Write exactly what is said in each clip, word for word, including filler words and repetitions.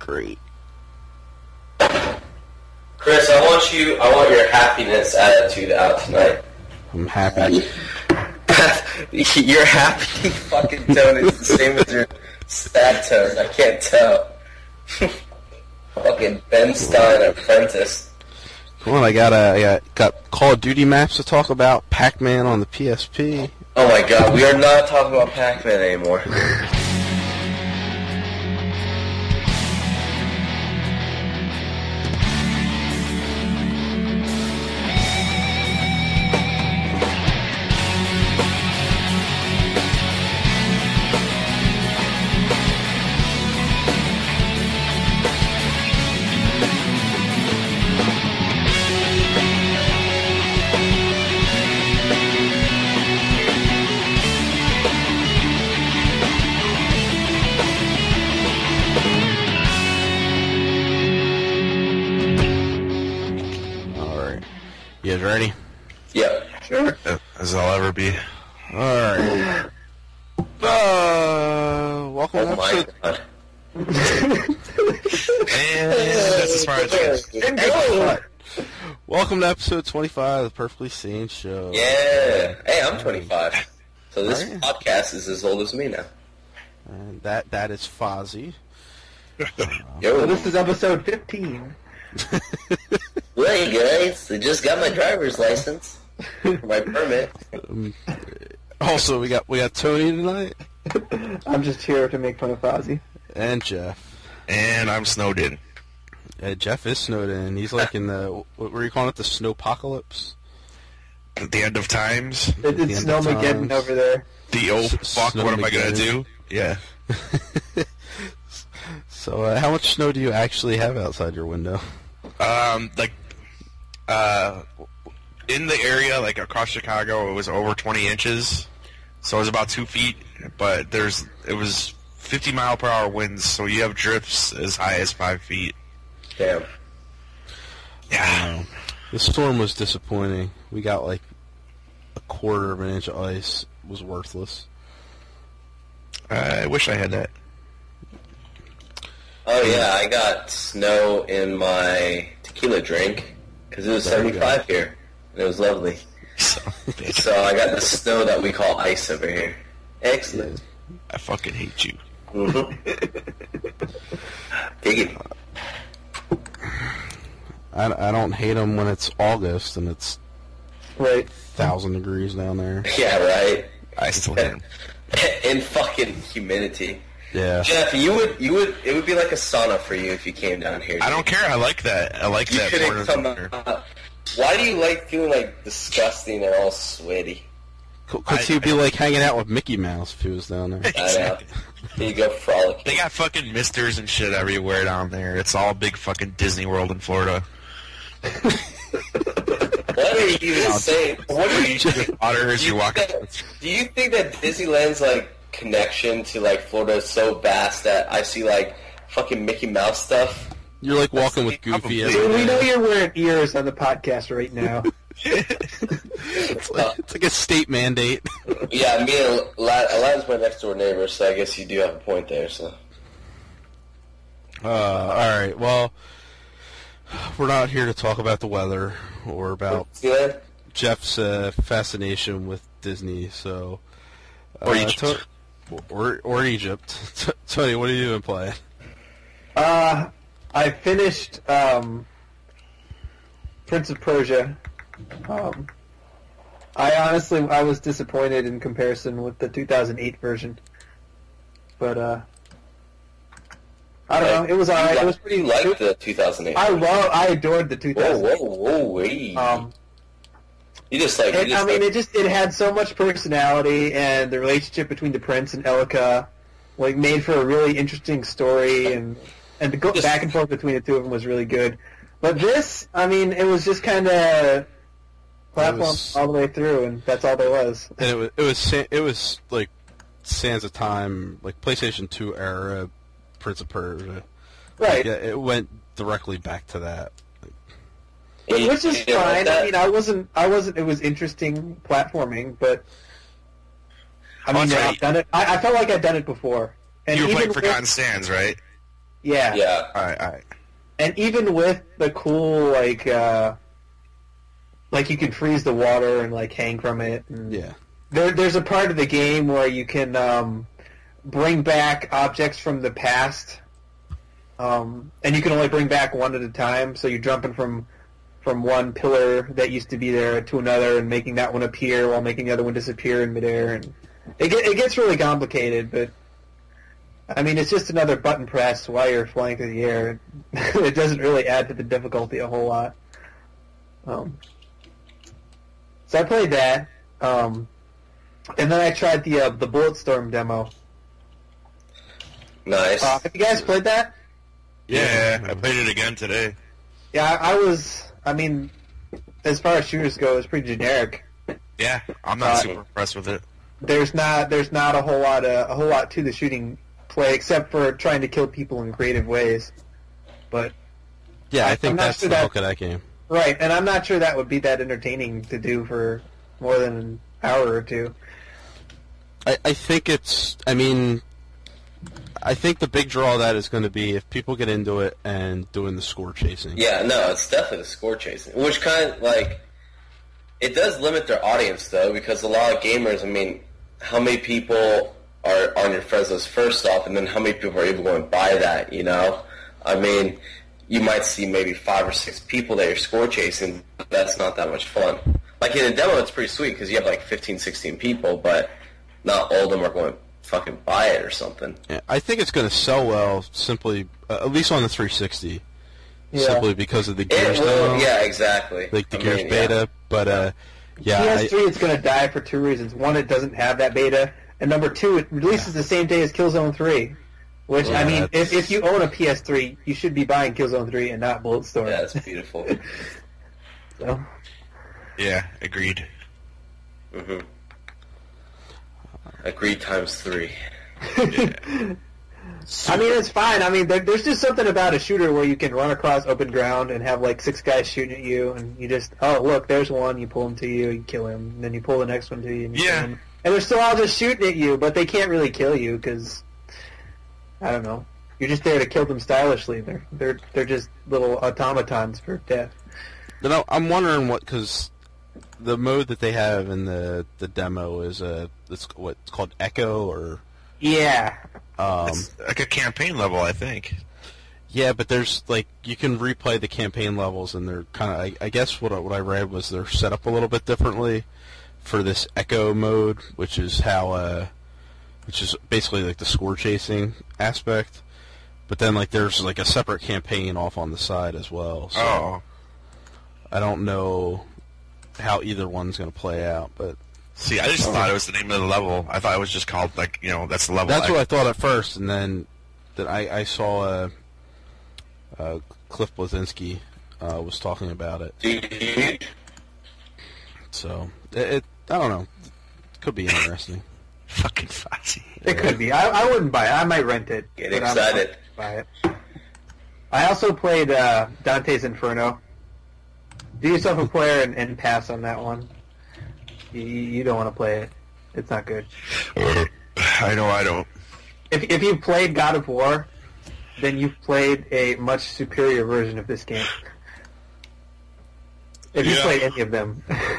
great. Chris, I want you. I want your happiness attitude out tonight. I'm happy. Your happy fucking tone is the same as your sad tone. I can't tell. Fucking Ben Stein Apprentice. Come on, I got a, I got, got Call of Duty maps to talk about. Pac-Man on the P S P. Oh my god, we are not talking about Pac-Man anymore. You guys ready? Yeah, sure. As I'll ever be. Alright. Uh, welcome Oh to my episode... god. And that's as far as it goes. Welcome to episode twenty-five of the Perfectly Sane Show. Yeah. Hey, I'm twenty-five. So this Alright. podcast is as old as me now. And that that is Fozzie. Yo. So this is episode fifteen. Hey guys, I just got my driver's license. For my permit. Um, also, we got we got Tony tonight I'm just here to make fun of Fozzie. and Jeff. And I'm snowed in. Uh, Jeff is snowed in. He's like in the what were you calling it? The snowpocalypse. At the end of times, It, the it's end of Snowmageddon times. over there. the oh S- fuck, what am I gonna Snowmageddon. do? Yeah. So, uh, how much snow do you actually have outside your window? Um, like, uh, in the area, like across Chicago, it was over twenty inches. So it was about two feet, but there's, it was fifty mile per hour winds, so you have drifts as high as five feet. Damn. Yeah. Um, the storm was disappointing. We got like a quarter of an inch of ice. It was worthless. I wish I had that. Oh yeah, I got snow in my tequila drink because it was There you seventy-five here, and it was lovely. So, bitch, So I got the snow that we call ice over here. Excellent. I fucking hate you. Mm-hmm. Dig it. I, I don't hate them when it's August and it's Right. thousand degrees down there. Yeah, right. I still hate him. And fucking humidity. Yeah. Jeff, you would, you would, it would be like a sauna for you if you came down here. I don't care. I like that. I like You that couldn't more come than out. Why do you like feeling like disgusting and all sweaty? Because he'd be like hanging out with Mickey Mouse if he was down there. I know. Here you go, frolic. They got fucking misters and shit everywhere down there. It's all big fucking Disney World in Florida. What are you even saying? What are you? Water as Do you you, walk. think that, do you think that Disneyland's like connection to like Florida is so vast that I see like fucking Mickey Mouse stuff? You're like walking with Goofy Probably. every Dude, we know day. you're wearing ears on the podcast right now. It's like, it's like a state mandate. Yeah, me and Lad, Aladdin's my next door neighbor, so I guess you do have a point there. So Uh, all right. Well, we're not here to talk about the weather or about Disneyland. Jeff's uh, fascination with Disney. So, uh, Or Egypt. To- or or Egypt. T- Tony, what are you doing playing? Uh, I finished um, Prince of Persia. Um, I honestly, I was disappointed in comparison with the two thousand eight version. But, uh, I don't know, it was alright. It was pretty... You liked the two thousand eight. I love, I adored the two Whoa, thousand eight. whoa, whoa, wait. Um, you just like. You And, just I mean, like, it just it had so much personality, and the relationship between the prince and Elika, like, made for a really interesting story, and and the go Just- back and forth between the two of them was really good. But this, I mean, it was just kind of platform was- all the way through, and that's all there was. And it was it was sa- it was like Sands of Time, like PlayStation two era Prince of Persia. Right, Yeah, it went directly back to that. you- which is you didn't like fine. that? I mean, I wasn't, I wasn't. It was interesting platforming, but I Oh, mean, that's yeah, right. I've done it. I, I felt like I'd done it before. And You were even playing with- Forgotten Sands, right? Yeah. Yeah. All right, all right. And even with the cool, like, uh, like you can freeze the water and, like, hang from it. And Yeah. There, there's a part of the game where you can um, bring back objects from the past, um, and you can only bring back one at a time. So you're jumping from from one pillar that used to be there to another, and making that one appear while making the other one disappear in midair. And it get, it gets really complicated, but I mean, it's just another button press while you're flying through the air. It doesn't really add to the difficulty a whole lot. Um, so I played that. Um, And then I tried the uh, the Bulletstorm demo. Nice. Uh, have you guys played that? Yeah, I played it again today. Yeah, I, I was. I mean, as far as shooters go, it's pretty generic. Yeah, I'm not Uh, super impressed with it. There's not there's not a whole lot of, a whole lot to the shooting play except for trying to kill people in creative ways. But Yeah, I I'm think not that's sure the that- hook of that game. right, and I'm not sure that would be that entertaining to do for more than an hour or two. I, I think it's, I mean, I think the big draw of that is going to be if people get into it and doing the score chasing. Yeah, no, it's definitely the score chasing. Which kind of, like, it does limit their audience, though, because a lot of gamers, I mean, how many people are on your friends list first off, and then how many people are even going to buy that, you know? I mean, you might see maybe five or six people that you're score chasing, but that's not that much fun. Like, in a demo, it's pretty sweet, because you have, like, fifteen, sixteen people, but not all of them are going to fucking buy it or something. Yeah, I think it's going to sell well simply, uh, at least on the three sixty, Yeah. simply because of the It Gears will, demo, yeah, exactly. like the I Gears mean, beta. yeah. But uh, yeah, P I, S three is going to die for two reasons. One, it doesn't have that beta, and number two, it releases the same day as Killzone three. Which, Yeah, I mean, that's- if, if you own a P S three, you should be buying Killzone three and not Bulletstorm. Yeah, it's beautiful. So, Yeah, agreed. hmm Agreed times three. I mean, it's fine. I mean, there, there's just something about a shooter where you can run across open ground and have like six guys shooting at you, and you just, oh, look, there's one. You pull him to you, you kill him, and then you pull the next one to you, and you Yeah. kill him. And they're still all just shooting at you, but they can't really kill you because, I don't know, you're just there to kill them stylishly. They're they're they're just little automatons for death. you know, I'm wondering what, because the mode that they have in the, the demo is a, it's what's called Echo, or Yeah. um, It's like a campaign level, I think. yeah, but there's like you can replay the campaign levels, and they're kind of. I, I guess what I, what I read was they're set up a little bit differently for this Echo mode, which is how, uh, which is basically like the score chasing aspect. But then like there's like a separate campaign off on the side as well. So Oh. I don't know how either one's going to play out, but See, I just thought it was the name of the level. I thought it was just called, like, you know, that's the level. that's what I thought at first, and then that I, I saw uh, uh, Cliff Blazinski uh, was talking about it. Dude, So it, it I don't know, could be interesting. Fucking Fozzie. It could be. I, I wouldn't buy it. I might rent it. Get but I'm excited. not buy it. I also played uh, Dante's Inferno. Do yourself a player and, and pass on that one. You, you don't want to play it. It's not good. I know I don't. If if you've played God of War, then you've played a much superior version of this game. If you Yeah. played any of them,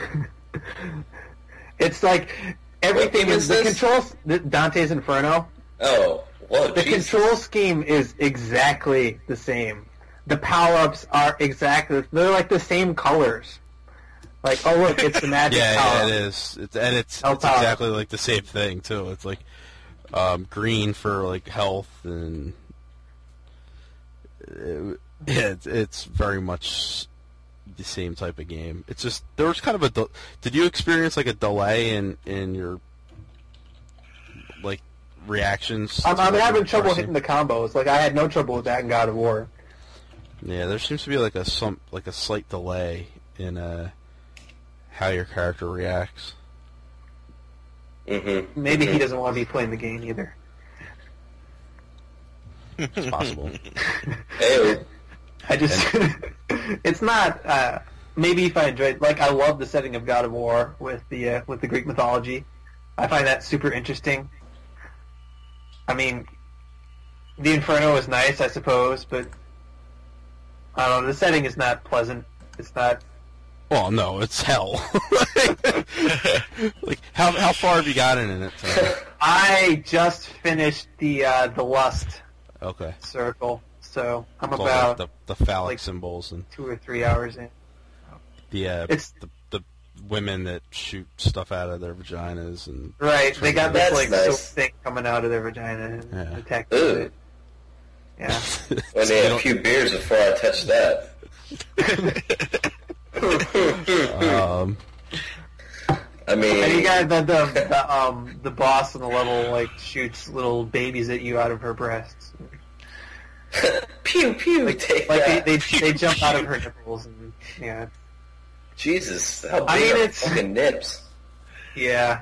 it's like everything game is is the this? controls. the- Dante's Inferno. Oh, whoa, The Jesus. control scheme is exactly the same. The power-ups are exactly, they're like the same colors. Like, oh look, it's the magic Yeah, power. yeah, it is. It's, and it's, Health it's power. exactly like the same thing too. It's like um, green for like health, and it, yeah, it's, it's very much the same type of game. It's just there was kind of a. De- did you experience like a delay in in your like reactions? I'm, to I'm what having you're trouble pressing? hitting the combos. Like, I had no trouble with that in God of War. Yeah, there seems to be like a some like a slight delay in uh how your character reacts. Mm-hmm. Maybe he doesn't want to be playing the game either. It's possible. Hey, I just, it's not. Uh, maybe if I enjoyed, like, I love the setting of God of War with the uh, with the Greek mythology. I find that super interesting. I mean, the Inferno is nice, I suppose, but I don't know. The setting is not pleasant. It's not. Well, no, it's hell. Like, how how far have you gotten in it? Tony? I just finished the uh, the Lust Okay. circle, so I'm It's all about like the, the phallic like, symbols and two or three hours in. the, uh, It's- the the women that shoot stuff out of their vaginas and Right, they got this That's like nice. soap thing coming out of their vagina and Yeah. attack Ugh. it. Yeah. When they had a few beers before I touched that. um, I mean, And you got the, the the um the boss on the level like shoots little babies at you out of her breasts. pew pew, take Like that. they they, they jump out of her nipples and yeah. Jesus, how big I mean, are it's- fucking nips? Yeah.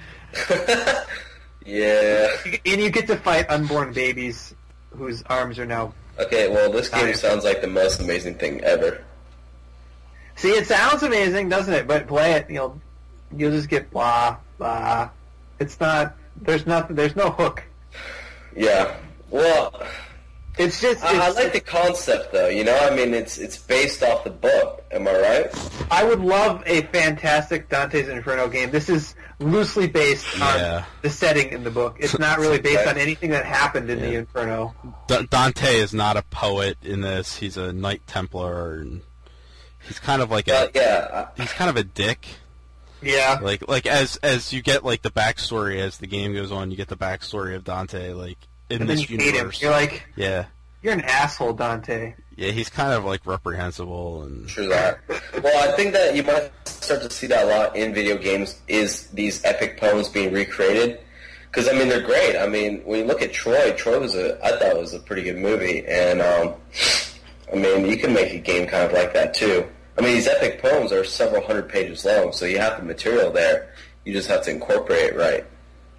Yeah. And you get to fight unborn babies whose arms are now. Okay, well, this game Fine. sounds like the most amazing thing ever. See, it sounds amazing, doesn't it? But play it, you'll you'll just get blah blah. It's not. There's nothing. There's no hook. Yeah. Well, It's just. It's, I, I like the concept, though. You know, I mean, it's it's based off the book. Am I right? I would love a fantastic Dante's Inferno game. This is loosely based on Yeah. the setting in the book. It's not really based Okay. on anything that happened in the Yeah. Inferno. D- Dante is not a poet in this. He's a Knight Templar, and he's kind of like a Uh, yeah. he's kind of a dick. Yeah. Like like as as you get like the backstory as the game goes on, you get the backstory of Dante. Like in And then this you hate him. universe, You're like, yeah, you're an asshole, Dante. yeah, he's kind of like reprehensible and True that. Well, I think that you might start to see that a lot in video games is these epic poems being recreated. Because, I mean, they're great. I mean, when you look at Troy, Troy was a, I thought it was a pretty good movie. And, um, I mean, you can make a game kind of like that, too. I mean, these epic poems are several hundred pages long, so you have the material there. You just have to incorporate it right.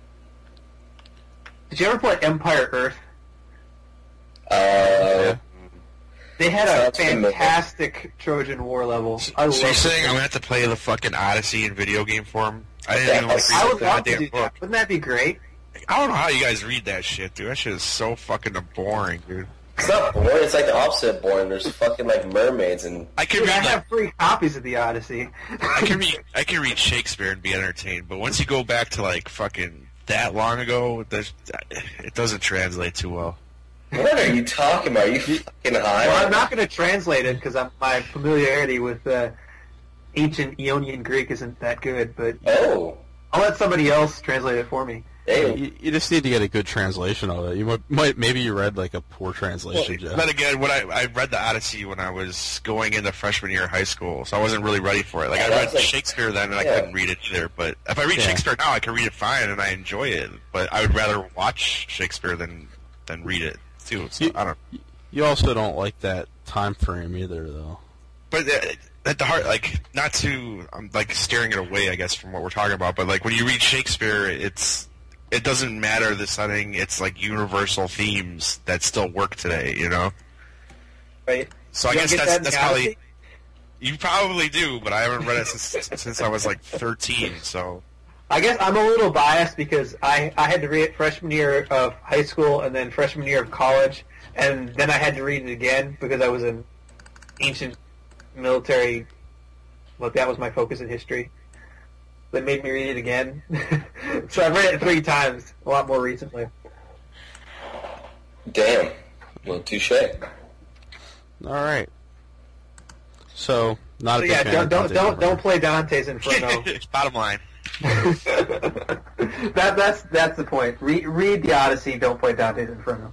Did you ever play Empire Earth? Uh, They had a Sounds familiar. fantastic Trojan War level. I So you're love saying it. I'm gonna have to play the fucking Odyssey in video game form? I didn't even like I read I the would love to goddamn do book. that. Wouldn't that be great? I don't know how you guys read that shit, dude. That shit is so fucking boring, dude. it's not boring. It's like the opposite of boring. There's fucking, like, mermaids and... I can Dude, I read like, have three copies of the Odyssey. I can read I can read Shakespeare and be entertained, but once you go back to like fucking that long ago, there's, it doesn't translate too well. What are you talking about? Are you fucking high? Well, I'm not going to translate it because my familiarity with uh, ancient Ionian Greek isn't that good, but Oh. I'll let somebody else translate it for me. Hey, you, you just need to get a good translation of it. You might, might maybe you read like a poor translation, Jeff. Then again, when I I read the Odyssey when I was going into freshman year of high school, so I wasn't really ready for it. Like Yeah, I that's read like- Shakespeare then, and I yeah. couldn't read it either. But if I read Yeah. Shakespeare now, I can read it fine, and I enjoy it. But I would rather watch Shakespeare than than read it too. So You- I don't. You also don't like that time frame either, though. But uh, at the heart, like, not to, I'm like steering it away, I guess, from what we're talking about. But like when you read Shakespeare, it's it doesn't matter the setting. It's like universal themes that still work today, you know. Right? So I You guess don't get that's that in that's the probably Odyssey? you probably do, but I haven't read it since since I was like thirteen. So I guess I'm a little biased because I, I had to read it freshman year of high school and then freshman year of college, and then I had to read it again because I was an ancient military. Well, that was my focus in history. That made me read it again. So I've read it three times, a lot more recently. damn. Well, touche. All right. So not So a big yeah, fan don't of don't Dante's don't, Inferno. don't play Dante's Inferno. bottom line, that that's that's the point. Read read the Odyssey. Don't play Dante's Inferno.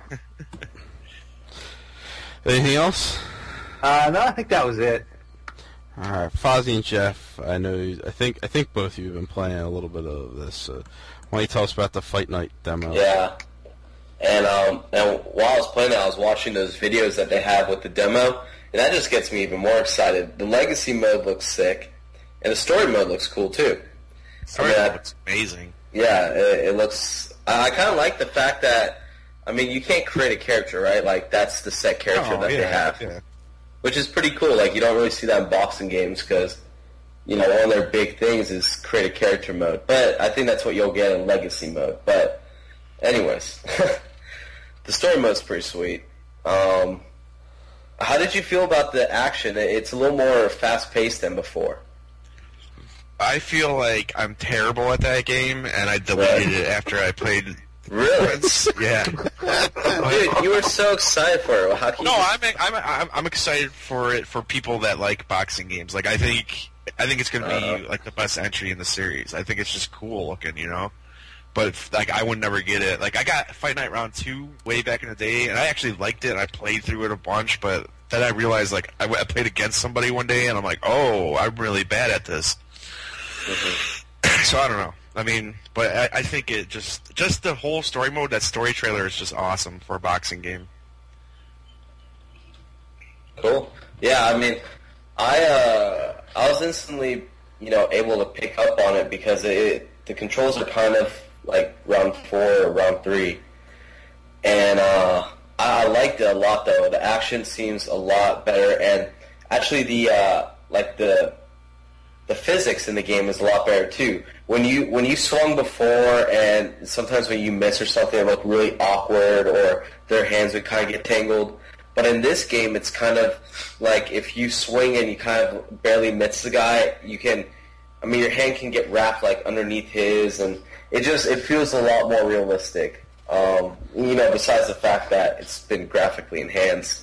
Anything else? Uh, no, I think that was it. All right, Fozzie and Jeff. I know. You, I think. I think both of you have been playing a little bit of this. Uh, why don't you tell us about the Fight Night demo? Yeah. And um, and while I was playing it, I was watching those videos that they have with the demo, and that just gets me even more excited. The legacy mode looks sick, and the story mode looks cool too. story I mean, I- looks amazing. Yeah, it, it looks. I, I kind of like the fact that, I mean, you can't create a character, right? Like that's the set character Oh, that yeah, they have, yeah. which is pretty cool. Like you don't really see that in boxing games because, you know, one of their big things is create a character mode. But I think that's what you'll get in legacy mode. But, anyways. the story mode's pretty sweet. Um, how did you feel about the action? It's a little more fast-paced than before. I feel like I'm terrible at that game, and I deleted it after I played. Really? Yeah. Dude, you were so excited for it. How can you No, just... I'm, I'm I'm excited for it for people that like boxing games. Like I think I think it's gonna be Uh-huh. like the best entry in the series. I think it's just cool looking, you know. But like I would never get it. Like I got Fight Night Round Two way back in the day, and I actually liked it. And I played through it a bunch, but then I realized like I, I played against somebody one day, and I'm like, oh, I'm really bad at this. Mhm. So I don't know. I mean, but I, I think it just just the whole story mode. That story trailer is just awesome for a boxing game. Cool. Yeah, I mean, I uh, I was instantly, you know, able to pick up on it because it the controls are kind of like round four or round three, and uh, I, I liked it a lot. Though the action seems a lot better, and actually the uh, like the the physics in the game is a lot better too. When you when you swung before, and sometimes when you miss or something, it looked really awkward, or their hands would kind of get tangled. But in this game, it's kind of like if you swing and you kind of barely miss the guy, you can. I mean, your hand can get wrapped like underneath his, and it just it feels a lot more realistic. Um, you know, besides the fact that it's been graphically enhanced.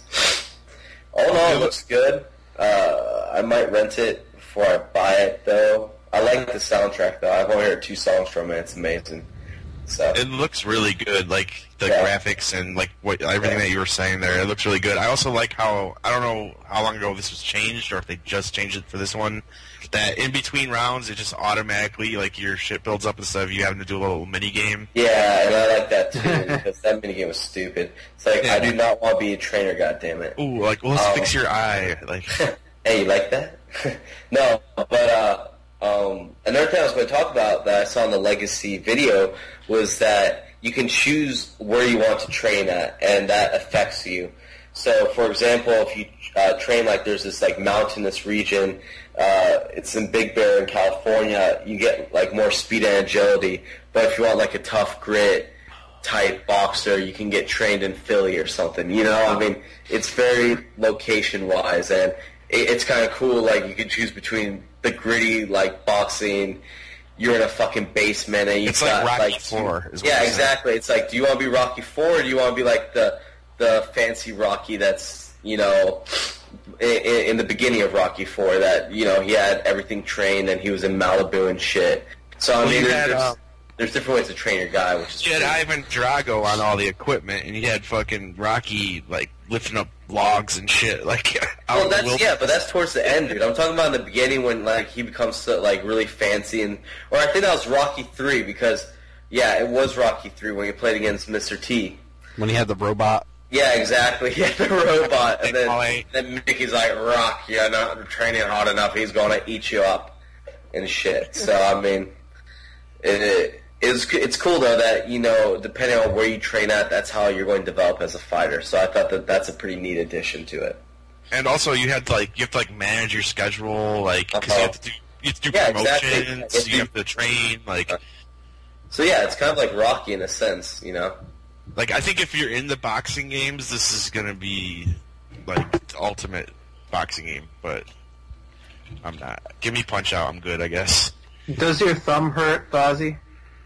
All in all, it looks good. Uh, I might rent it before I buy it, though. I like the soundtrack, though. I've only heard two songs from it. It's amazing. So It looks really good, like the Yeah. graphics and like what everything Yeah. that you were saying there. It looks really good. I also like how I don't know how long ago this was changed, or if they just changed it for this one. That in between rounds, it just automatically like your shit builds up instead of you having to do a little mini game. yeah, and I like that, too, because that minigame was stupid. It's like, Yeah. I do not want to be a trainer, goddammit. Ooh, like well, let's Um, fix your eye. Like Hey, you like that? No, but uh, um, another thing I was going to talk about that I saw in the Legacy video was that you can choose where you want to train at, and that affects you. So, for example, if you uh, train like there's this like mountainous region, uh, it's in Big Bear in California, you get like more speed and agility. But if you want like a tough grit type boxer, you can get trained in Philly or something. You know, I mean, it's very location wise, and it, it's kind of cool. Like you can choose between the gritty like boxing. You're in a fucking basement, and you It's like got Rocky like Four, is what yeah, you're saying. exactly. It's like, do you want to be Rocky Four, or do you want to be like the the fancy Rocky that's you know in, in the beginning of Rocky Four that you know he had everything trained and he was in Malibu and shit. So I Well, mean, you there's, had, there's, um, there's different ways to train your guy, which is you had pretty- Ivan Drago on all the equipment, and you had fucking Rocky like lifting up logs and shit. Like, out Well, in the that's wilderness. yeah, but that's towards the end, dude. I'm talking about in the beginning when like he becomes so, like really fancy, and or I think that was Rocky Three because yeah, it was Rocky Three when he played against Mister T. When he had the robot. Yeah, exactly. He had the robot, and then Hey, then Mickey's like, "Rock, you're not training hard enough. He's gonna eat you up and shit." So I mean, it, it it's it's cool though that you know depending on where you train at, that's how you're going to develop as a fighter. So I thought that that's a pretty neat addition to it. And also, you had to like you have to like manage your schedule, like because Uh-huh. you have to do you have to do Yeah, promotions, exactly. If you you- have to train. Like, So yeah, it's kind of like Rocky in a sense, you know. like I think if you're in the boxing games, this is gonna be like the ultimate boxing game. But I'm not. Give me Punch Out. I'm good, I guess. Does your thumb hurt, Fozzie?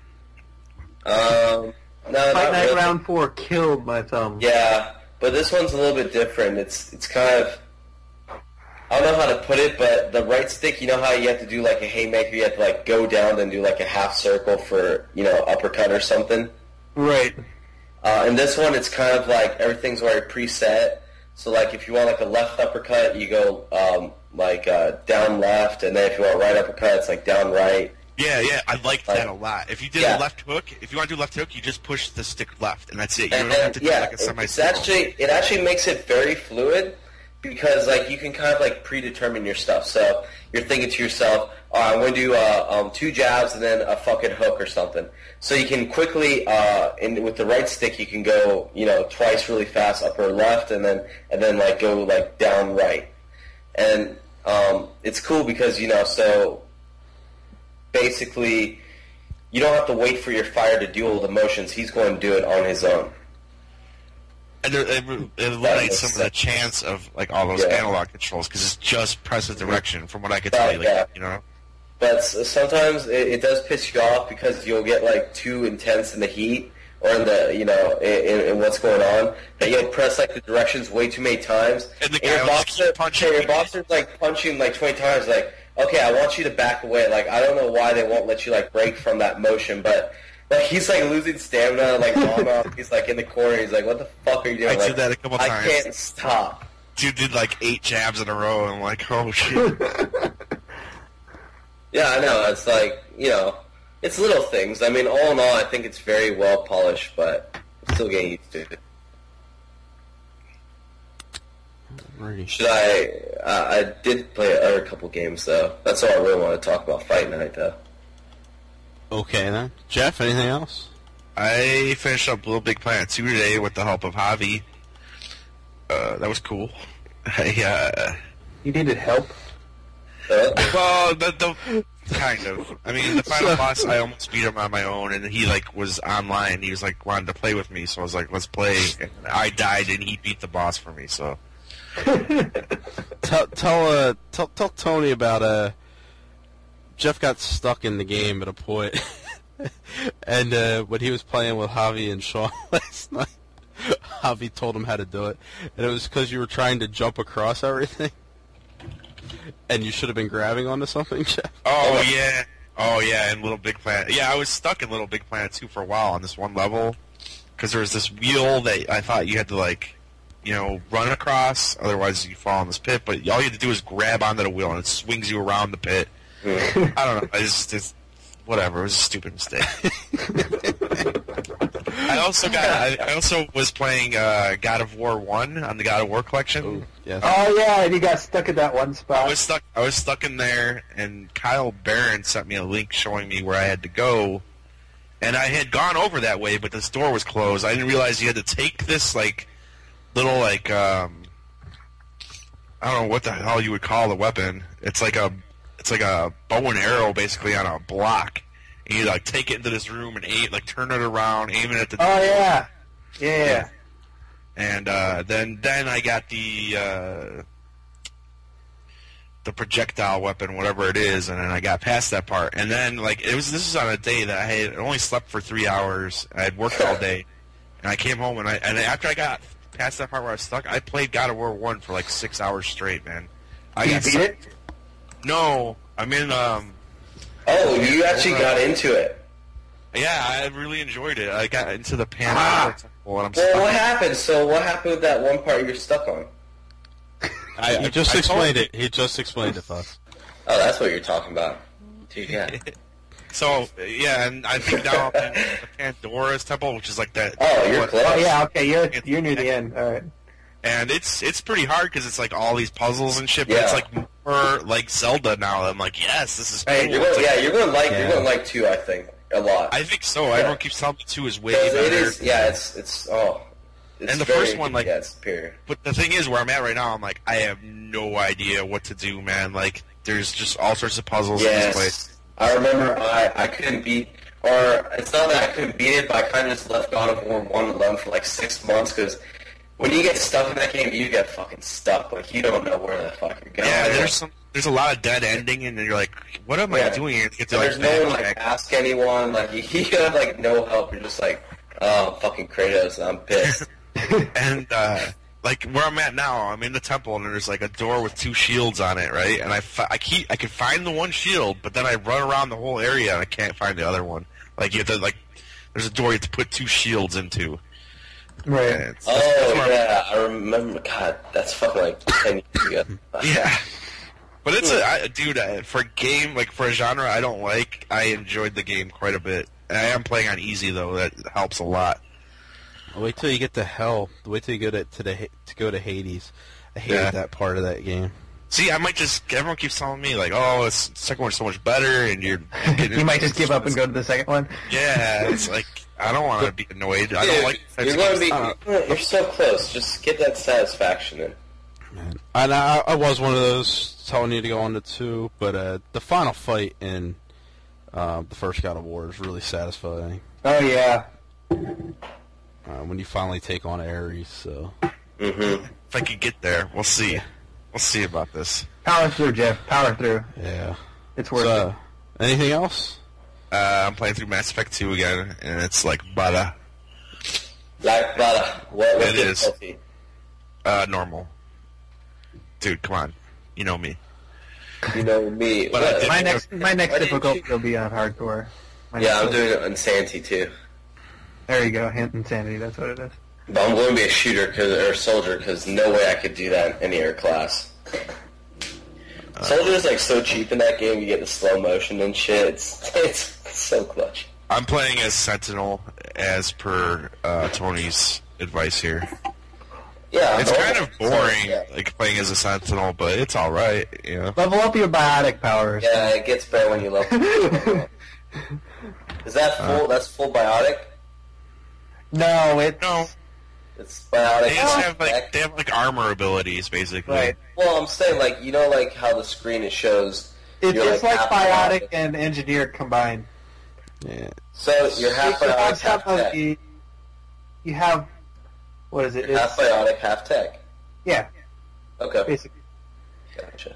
Um, no, Fight not Night really. Round Four killed my thumb. Yeah, but this one's a little bit different. It's it's kind of I don't know how to put it, but the right stick, you know how you have to do like a haymaker, you have to like go down and do like a half circle for you know uppercut or something. Right. Uh, and this one, it's kind of like everything's already preset. So like if you want like a left uppercut, you go um, like uh, down left, and then if you want a right uppercut, it's like down right. Yeah, yeah, I liked Like- that a lot. If you did Yeah. a left hook, if you want to do left hook, you just push the stick left, and that's it. You And, don't have and to do yeah, like a it's semi-circle. actually it actually makes it very fluid because like you can kind of like predetermine your stuff. So you're thinking to yourself, "Oh, I'm going to do uh, um, two jabs and then a fucking hook or something." So you can quickly, uh, in, with the right stick, you can go you know twice really fast up or left, and then and then like go like down right, and um, it's cool because you know so basically. You don't have to wait for your fighter to do all the motions. He's going to do it on his own. And there, it, it eliminates some of the chance of like all those Yeah. analog controls because it's just press a direction. From what I could Right, tell you, like, yeah. you know. But s- sometimes it, it does piss you off because you'll get like too intense in the heat or in the you know in, in, in what's going on that you'll press like the directions way too many times. And the your guy will just boxer, keep punching your you. boxer's like punching like twenty times. Like, okay, I want you to back away. Like, I don't know why they won't let you like break from that motion, but. Like, he's, like, losing stamina, like, long off. He's, like, in the corner. He's like, what the fuck are you doing? I like, did that a couple I times. can't stop. Dude did like eight jabs in a row, and I'm like, oh shit. Yeah, I know. It's like, you know, it's little things. I mean, all in all, I think it's very well polished, but I'm still getting used to it. Alrighty. Should I... Uh, I did play other couple games, though. That's all I really want to talk about Fight Night, though. Okay then, Jeff. Anything else? I finished up Little Big Planet two today with the help of Javi. Uh, that was cool. I, uh, You needed help. Uh, well, the, the kind of. I mean, the final boss, I almost beat him on my own, and he like was online. He was like wanted to play with me, so I was like, "Let's play." And I died, and he beat the boss for me. So Tell tell uh tell tell Tony about uh Jeff got stuck in the game at a point, and uh, when he was playing with Javi and Sean last night, Javi told him how to do it, and it was because you were trying to jump across everything, and you should have been grabbing onto something, Jeff. Oh yeah, oh yeah, in Little Big Planet. Yeah, I was stuck in Little Big Planet two for a while on this one level because there was this wheel that I thought you had to like, you know, run across, otherwise you fall in this pit. But all you had to do is grab onto the wheel and it swings you around the pit. I don't know. It's just whatever. It was a stupid mistake. I also got. I, I also was playing uh, God of War one on the God of War collection. Ooh, yes. Oh yeah, and you got stuck at that one I spot. was stuck. I was stuck in there, and Kyle Barron sent me a link showing me where I had to go, and I had gone over that way, but this door was closed. I didn't realize you had to take this like little like um, I don't know what the hell you would call the weapon. It's like a it's like a bow and arrow basically on a block, and you like take it into this room and aim, like turn it around, aim it at the. Oh yeah, yeah. yeah. And uh, then then I got the uh, the projectile weapon, whatever it is, and then I got past that part. And then like it was this was on a day that I had only slept for three hours. I had worked all day, and I came home and I and after I got past that part where I was stuck, I played God of War one for like six hours straight, man. I Did you got beat stuck- it? No, I'm in. Um, oh, you actually got into it. yeah, I really enjoyed it. I got into the Pan Ah. Temple, and I'm Well, stuck. what happened? So what happened with that one part you're stuck on? I, He just I explained told- it. He just explained it to us. Oh, that's what you're talking about. Dude, yeah. So yeah, and I think now I'm in the Pandora's Temple, which is like that. Oh, you're what- close. Oh yeah, okay, you're you're near the end. All right. And it's it's pretty hard because it's like all these puzzles and shit. But Yeah. it's like more like Zelda now. I'm like, yes, this is cool. Hey, You're It's going, like- yeah, you're going to like Yeah. you're going to like two, I think, a lot. I think so. Everyone keeps telling me two is way 'Cause better. it is, yeah, it's it's oh, it's And the very- first one, like- yeah, it's superior. But the thing is, where I'm at right now, I'm like, I have no idea what to do, man. Like, there's just all sorts of puzzles in this place. Yes, I remember I I couldn't beat, or it's not that I couldn't beat it, but I kind of just left God of War one alone for like six months because when you get stuck in that game, you get fucking stuck. Like you don't know where the fuck you're going. Yeah, there's some. There's a lot of dead ending, and you're like, what am I Yeah. doing here to get to And like there's no one like back? ask anyone. Like you, you have like no help. You're just like, oh fucking Kratos, I'm pissed. And uh, like where I'm at now, I'm in the temple, and there's like a door with two shields on it, right? And I, fi- I keep I can find the one shield, but then I run around the whole area and I can't find the other one. Like you have to like, there's a door you have to put two shields into. Right. And it's- that's- that's Oh where I'm- yeah, I remember. God, that's fucking like ten years ago. yeah. But it's a I, dude I, for a game like for a genre I don't like. I enjoyed the game quite a bit. And I am playing on easy though. That helps a lot. Wait till you get to hell. Wait till you go to, to the Ha- to go to Hades. I hated Yeah. that part of that game. See, I might just everyone keeps telling me like, oh, it's, the second one's so much better, and you're. You might just give up and go to the second one. Yeah, it's like I don't want to be annoyed. I don't Dude, like. you're types going to of be. games. You're so close. Just get that satisfaction in. Man. And I, I was one of those telling you to go on to two, but uh, the final fight in uh, the first God of War is really satisfying. Oh yeah. uh, when you finally take on Ares. So, Mm-hmm. If I could get there, we'll see. We'll see about this. Power through, Jeff. Power through. yeah. It's worth So, it. anything else? Uh, I'm playing through Mass Effect two again, and it's like butter. Like butter. What, what It is. difficulty? Uh, normal. Dude, come on. You know me. You know me. But I What? did- My next, my next Why didn't difficulty you- will be on hardcore. My Yeah, next I'm one. doing it on Sanity too. There you go, Hint Insanity. That's what it is. But I'm going to be a shooter cause, or soldier because no way I could do that in any other class. Uh, Soldier is like so cheap in that game. You get the slow motion and shit. It's, it's so clutch. I'm playing as Sentinel, as per uh, Tony's advice here. Yeah, It's normal. kind of boring, So, yeah. like playing as a Sentinel, but it's all right. You know. Level up your biotic powers. Yeah, it gets better when you level. Is that full? Uh, that's full biotic. No, it's No, It's biotic. they just have tech. like they have like armor abilities, basically. right. Well, I'm saying like you know like how the screen it shows. It's, you're, it's like half biotic and engineer combined. Yeah. So you're half You biotic, have half some of tech. the- You have what is it? You're half It's, biotic, half tech. yeah, Okay, basically. gotcha.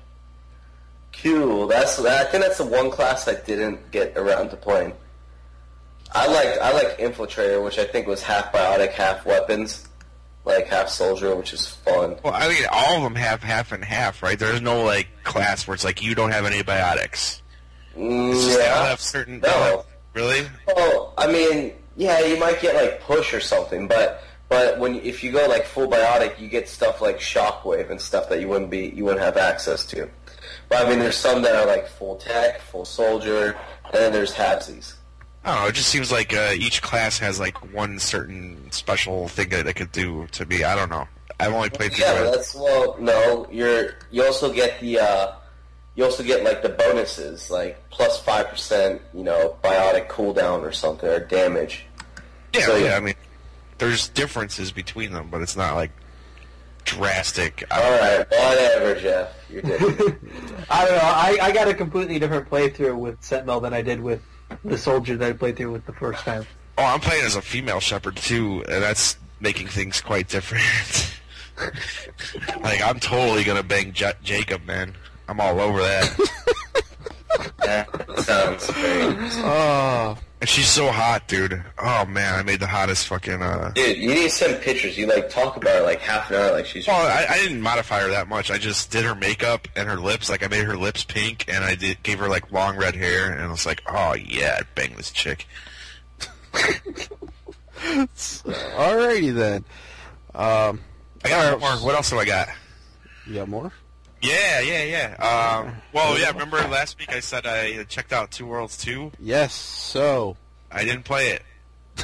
Cool. That's I think that's the one class I didn't get around to playing. I liked I like Infiltrator, which I think was half biotic, half weapons, like half soldier, which is fun. Well, I mean, all of them have half and half, right? There's no like class where it's like you don't have any biotics. Mm, It's just they all yeah. have certain. they all No. have- really? Oh, I mean, yeah, you might get like push or something, but but when if you go like full biotic, you get stuff like shockwave and stuff that you wouldn't be you wouldn't have access to. But I mean, there's some that are like full tech, full soldier, and then there's halvesies. I don't know. It just seems like uh, each class has like one certain special thing that it could do to me. I don't know. I've only played through Yeah, it. that's well, no, you're you also get the uh, you also get like the bonuses, like plus five percent, you know, biotic cooldown or something or damage. Yeah, So- yeah. I mean, there's differences between them, but it's not like drastic. I All don't right, whatever, Jeff, you're different. I don't know. I, I got a completely different playthrough with Sentinel than I did with the soldier that I played through with the first time. Oh, I'm playing as a female shepherd too, and that's making things quite different. Like, I'm totally gonna bang J- Jacob, man. I'm all over that. That sounds great. Oh, And she's so hot, dude. Oh man, I made the hottest fucking. uh... Dude, you need to send pictures. You like talk about her like half an hour, like she's. Well, I, I didn't modify her that much. I just did her makeup and her lips. Like, I made her lips pink, and I did gave her like long red hair, and I was like, oh yeah, I'd bang this chick. alrighty then. Um, I got more. What else do I got? you got more? Yeah, yeah, yeah. Um, well, yeah. Remember last week I said I had checked out Two Worlds two. Yes. So, I didn't play it.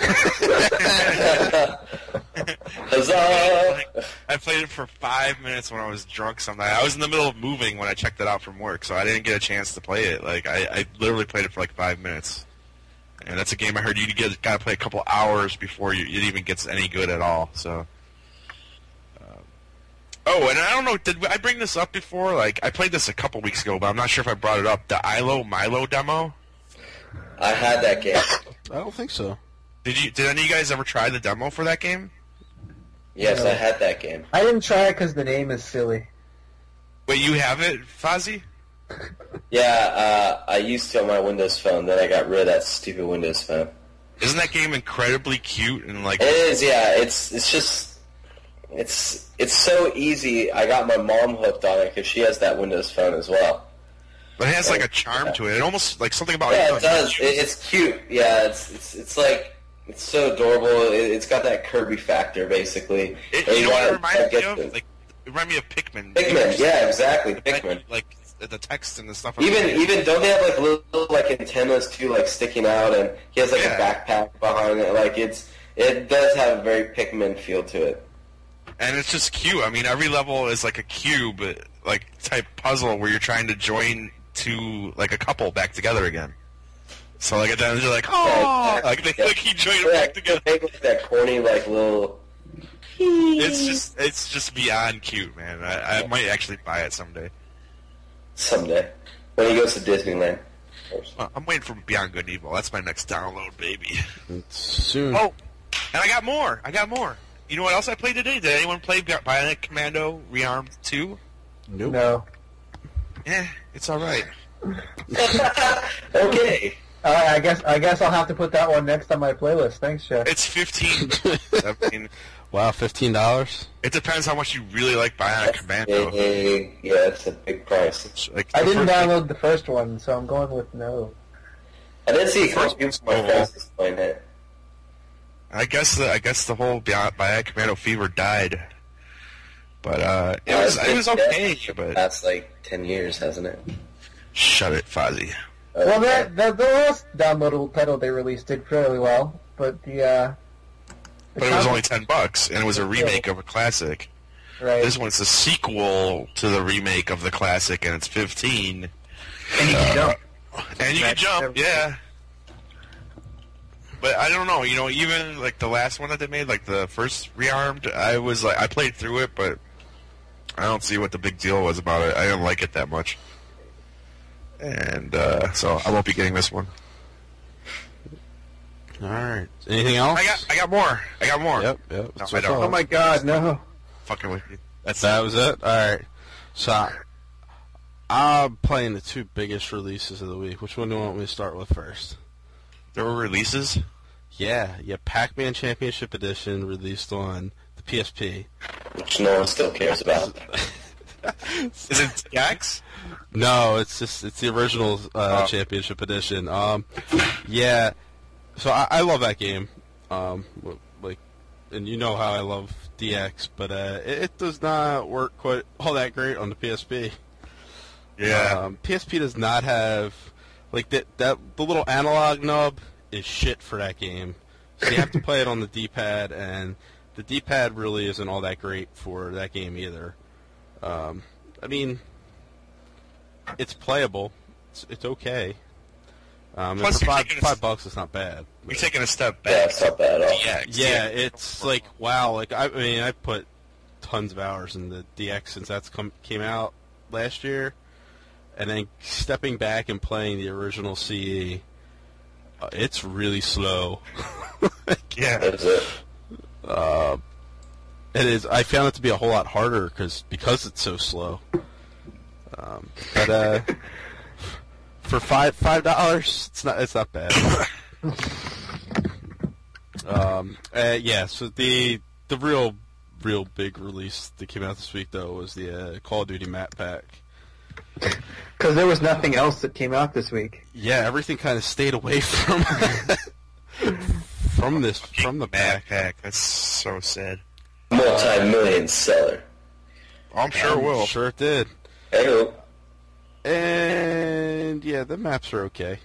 Huzzah! I played it for five minutes when I was drunk some night. I was in the middle of moving when I checked it out from work, so I didn't get a chance to play it. Like, I, I literally played it for like five minutes. And that's a game I heard you get gotta play a couple hours before you, it even gets any good at all. So, um, oh, and I don't know, did I bring this up before? Like, I played this a couple weeks ago, but I'm not sure if I brought it up. The Ilo Milo demo. I had that game. I don't think so. Did you? Did any of you guys ever try the demo for that game? Yes, I had that game. I didn't try it because the name is silly. Wait, you have it, Fozzie? Yeah, uh, I used to on my Windows phone. Then I got rid of that stupid Windows phone. Isn't that game incredibly cute and like? It is, yeah. It's it's just it's it's so easy. I got my mom hooked on it because she has that Windows phone as well. But it has like a charm to it. It almost like something about Yeah, like, it does. It, it's cute. Yeah, it's it's it's like it's so adorable. It, it's got that Kirby factor, basically. It, And you know what it wanna- reminds me get of? the- Like, it reminds me of Pikmin. Pikmin. Yeah, exactly. The- Pikmin. Like the text and the stuff. Even even don't they have like little like antennas too, like sticking out, and he has like Yeah. a backpack behind it. Like it's it does have a very Pikmin feel to it. And it's just cute. I mean, every level is like a cube, like type puzzle where you're trying to join two like a couple back together again. So like at the end you're like, oh, like they Yeah. like you join them Yeah, back together. they make like that corny like little. It's just it's just beyond cute, man. I, I might actually buy it someday. Someday when he goes to Disneyland. Well, I'm waiting for Beyond Good and Evil. That's my next download, baby. It's soon. Oh, And I got more. I got more. You know what else I played today? Did anyone play Bionic Commando Rearmed two? Nope. No. Yeah, it's all right. Okay. Uh, I guess I guess I'll have to put that one next on my playlist. Thanks, Chef. It's fifteen. I mean, Wow, fifteen dollars. it depends how much you really like Bionic Commando. Big, yeah, it's a big price. Like, I the didn't first- download the first one, so I'm going with no. I did see a couple First people one's from my cool. friends was playing it. I guess the I guess the whole Bionic Bionic Commando fever died, but uh, it Uh, was it's it was been okay. dead for the But past like ten years, hasn't it? shut it, Fozzie. Uh, Well, that, that the last downloadable title they released did fairly well, but the uh, the But it was con- only ten bucks, and it was a remake of a classic. right. This one's a sequel to the remake of the classic, and it's fifteen. And you can jump. And you can That's jump, everything. yeah. But I don't know, you know, even like the last one that they made, like the first Rearmed, I was like, I played through it, but I don't see what the big deal was about it. I didn't like it that much, and uh, so I won't be getting this one. All right. Anything else? I got, I got more. I got more. Yep. Yep. No, That's I what's don't. up. Oh my God, no! Fucking with you. That's That was it? Alright. So, I'm playing the two biggest releases of the week. Which one do you want me to start with first? There were releases. Yeah, yeah, Pac-Man Championship Edition released on the P S P. which no one still cares about. Is it T X? No, it's just, it's the original uh, Oh. Championship Edition. Um, yeah, so I, I love that game. Um, w- like, and you know how I love D X, but uh, it, it does not work quite all that great on the P S P. Yeah. Um, P S P does not have like that. That the little analog nub is shit for that game. So you have to play it on the D-pad, and the D-pad really isn't all that great for that game either. Um, I mean, it's playable. It's, it's okay. Um, and Plus for you're five taking a- five bucks, it's not bad. You're taking a step Yeah, back. it's not bad at all. D X. Yeah, it's like wow. Like I, I mean, I put tons of hours in the D X since that's come came out last year, and then stepping back and playing the original C E, uh, it's really slow. Yeah. That's it. uh, it is. I found it to be a whole lot harder because because it's so slow. Um, but uh, for five five dollars, it's not it's not bad. um, uh, yeah. So the the real real big release that came out this week though was the uh, Call of Duty map pack. Because there was nothing else that came out this week. Yeah, everything kind of stayed away from from this from the Mad pack. Pack. That's so sad. Multi-million seller. I'm sure I'm it will. Sure it did. Hey, And yeah, the maps are okay.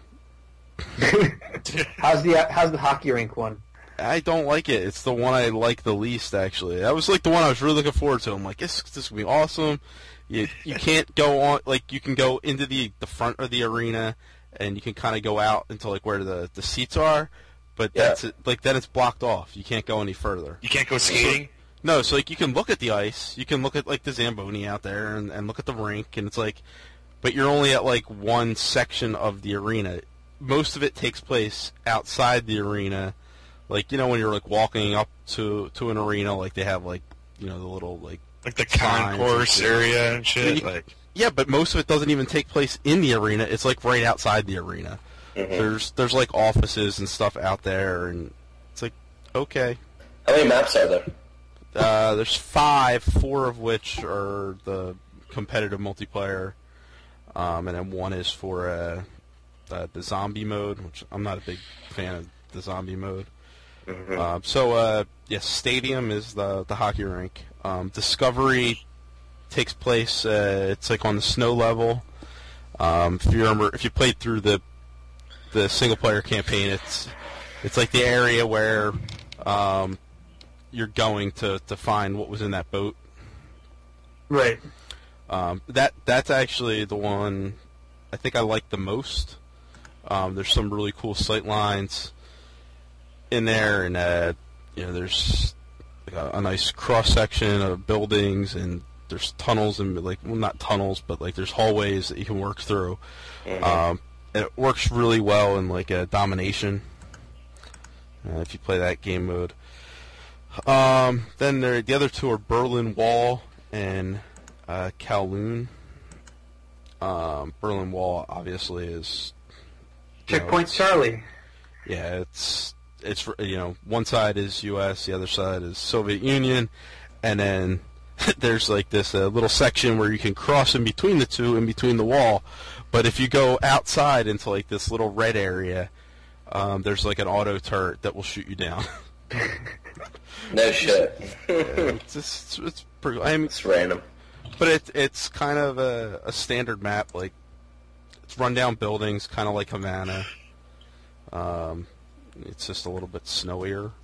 How's the how's the hockey rink one? I don't like it. It's the one I like the least, actually. That was like the one I was really looking forward to. I'm like, this this is gonna be awesome. You you can't go on like you can go into the the front of the arena, and you can kind of go out into like where the the seats are, but Yeah. that's it. Like then it's blocked off. You can't go any further. You can't go skating. No, so like you can look at the ice, you can look at like the Zamboni out there, and, and look at the rink, and it's like, but you're only at like one section of the arena. Most of it takes place outside the arena, like you know when you're like walking up to to an arena, like they have like you know the little like Like the Signs and concourse shit. area and shit. You- Like, yeah, but most of it doesn't even take place in the arena. It's like right outside the arena. Mhm. There's there's like offices and stuff out there, and it's like okay. how many maps are there? Uh, there's five, four of which are the competitive multiplayer, um, and then one is for uh, uh, the zombie mode, which I'm not a big fan of the zombie mode. Mhm. Um, so, uh, yes, Stadium is the the hockey rink. Um, Discovery takes place. Uh, it's like on the snow level. Um, if you remember, if you played through the the single player campaign, it's it's like the area where um, you're going to, to find what was in that boat. Right. Um, that that's actually the one I think I like the most. Um, there's some really cool sight lines in there, and uh, you know there's like a, a nice cross section of buildings, and there's tunnels and like well not tunnels, but like there's hallways that you can work through. Mhm. Um, and it works really well in like a domination. uh, if you play that game mode. Um, then there, the other two are Berlin Wall and uh, Kowloon. Um, Berlin Wall obviously is you Checkpoint know, Charlie. Yeah, it's it's you know one side is U S, the other side is Soviet Union, and then there's like this uh, little section where you can cross in between the two, in between the wall. But if you go outside into like this little red area, um, there's like an auto turret that will shoot you down. No shit. Yeah, it's just, it's pretty. I mean, It's random. but it it's kind of a, a standard map. Like it's rundown buildings, kind of like Havana. Um, it's just a little bit snowier.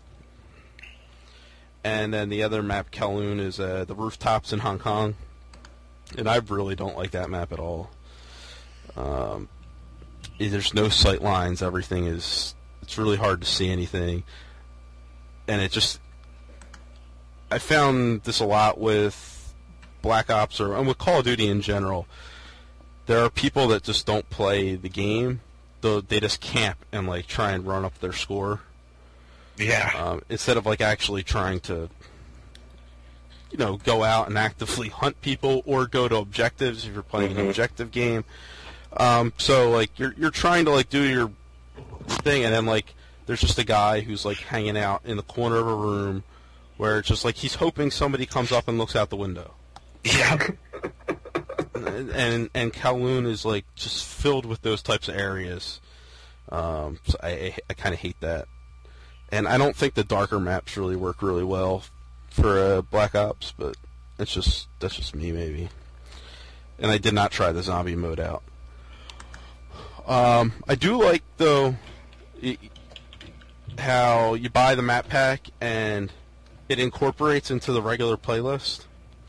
And then the other map, Kowloon, is uh, the rooftops in Hong Kong. And I really don't like that map at all. Um, there's no sight lines. Everything is... It's really hard to see anything. And it just... I found this a lot with Black Ops, or and with Call of Duty in general. There are people that just don't play the game. Though they just camp and like try and run up their score. Yeah. Um, instead of like actually trying to, you know, go out and actively hunt people or go to objectives if you're playing Mm-hmm. an objective game. Um, so like you're you're trying to like do your thing, and then like there's just a guy who's like hanging out in the corner of a room where it's just like he's hoping somebody comes up and looks out the window. Yeah. And and, and Kowloon is like just filled with those types of areas. Um, so I I, I kind of hate that. And I don't think the darker maps really work really well for uh, Black Ops, but it's just that's just me maybe. And I did not try the zombie mode out. Um, I do like though y- how you buy the map pack and it incorporates into the regular playlist.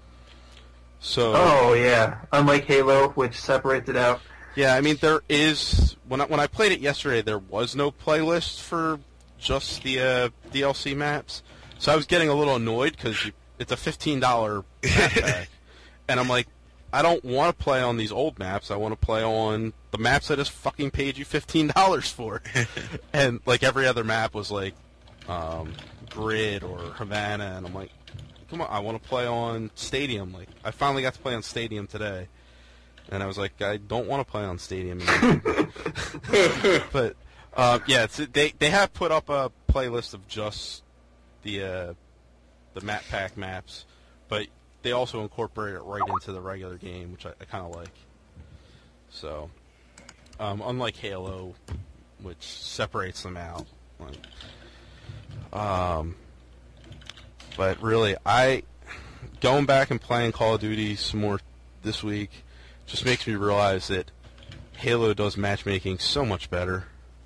So Oh yeah, unlike Halo, which separates it out. yeah, I mean there is when I, when I played it yesterday, there was no playlist for just the uh, D L C maps, so I was getting a little annoyed because it's a fifteen dollar map pack, and I'm like, I don't want to play on these old maps. I want to play on the maps that just fucking paid you fifteen dollars for, and like every other map was like um, Grid or Havana, and I'm like, come on, I want to play on Stadium. Like I finally got to play on Stadium today, and I was like, I don't want to play on Stadium anymore. But uh, yeah, it's, they they have put up a playlist of just the uh, the map pack maps, but they also incorporate it right into the regular game, which I, I kind of like. So, um, unlike Halo, which separates them out. Like, um, but really, I going back and playing Call of Duty some more this week just makes me realize that Halo does matchmaking so much better.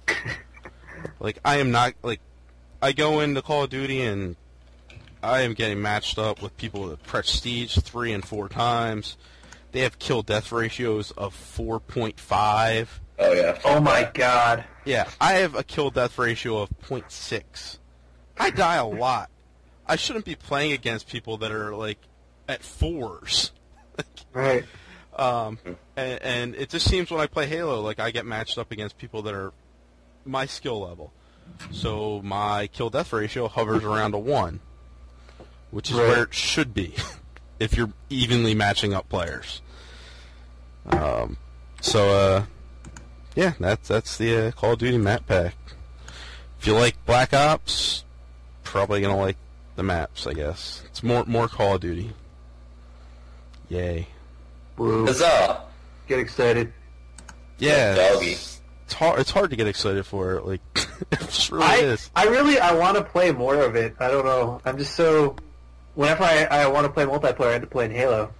Like, I am not, like, I go into Call of Duty and I am getting matched up with people with Prestige three and four times. They have kill-death ratios of four point five. Oh yeah. Oh my god. Yeah, I have a kill-death ratio of zero point six. I die a lot. I shouldn't be playing against people that are, like, at fours. Right. Um, and, and it just seems when I play Halo, like, I get matched up against people that are my skill level. So my kill-death ratio hovers around a one, which is Right. where it should be if you're evenly matching up players. Um, so, uh, yeah, that's that's the uh, Call of Duty map pack. If you like Black Ops, probably gonna like the maps, I guess. It's more more Call of Duty. Yay. Woo. Huzzah! Get excited. Yeah. Doggy. It's, it's hard. It's hard to get excited for it. Like, it just really I, is. I really I want to play more of it. I don't know. I'm just so. Whenever I, I want to play multiplayer, I have to play in Halo.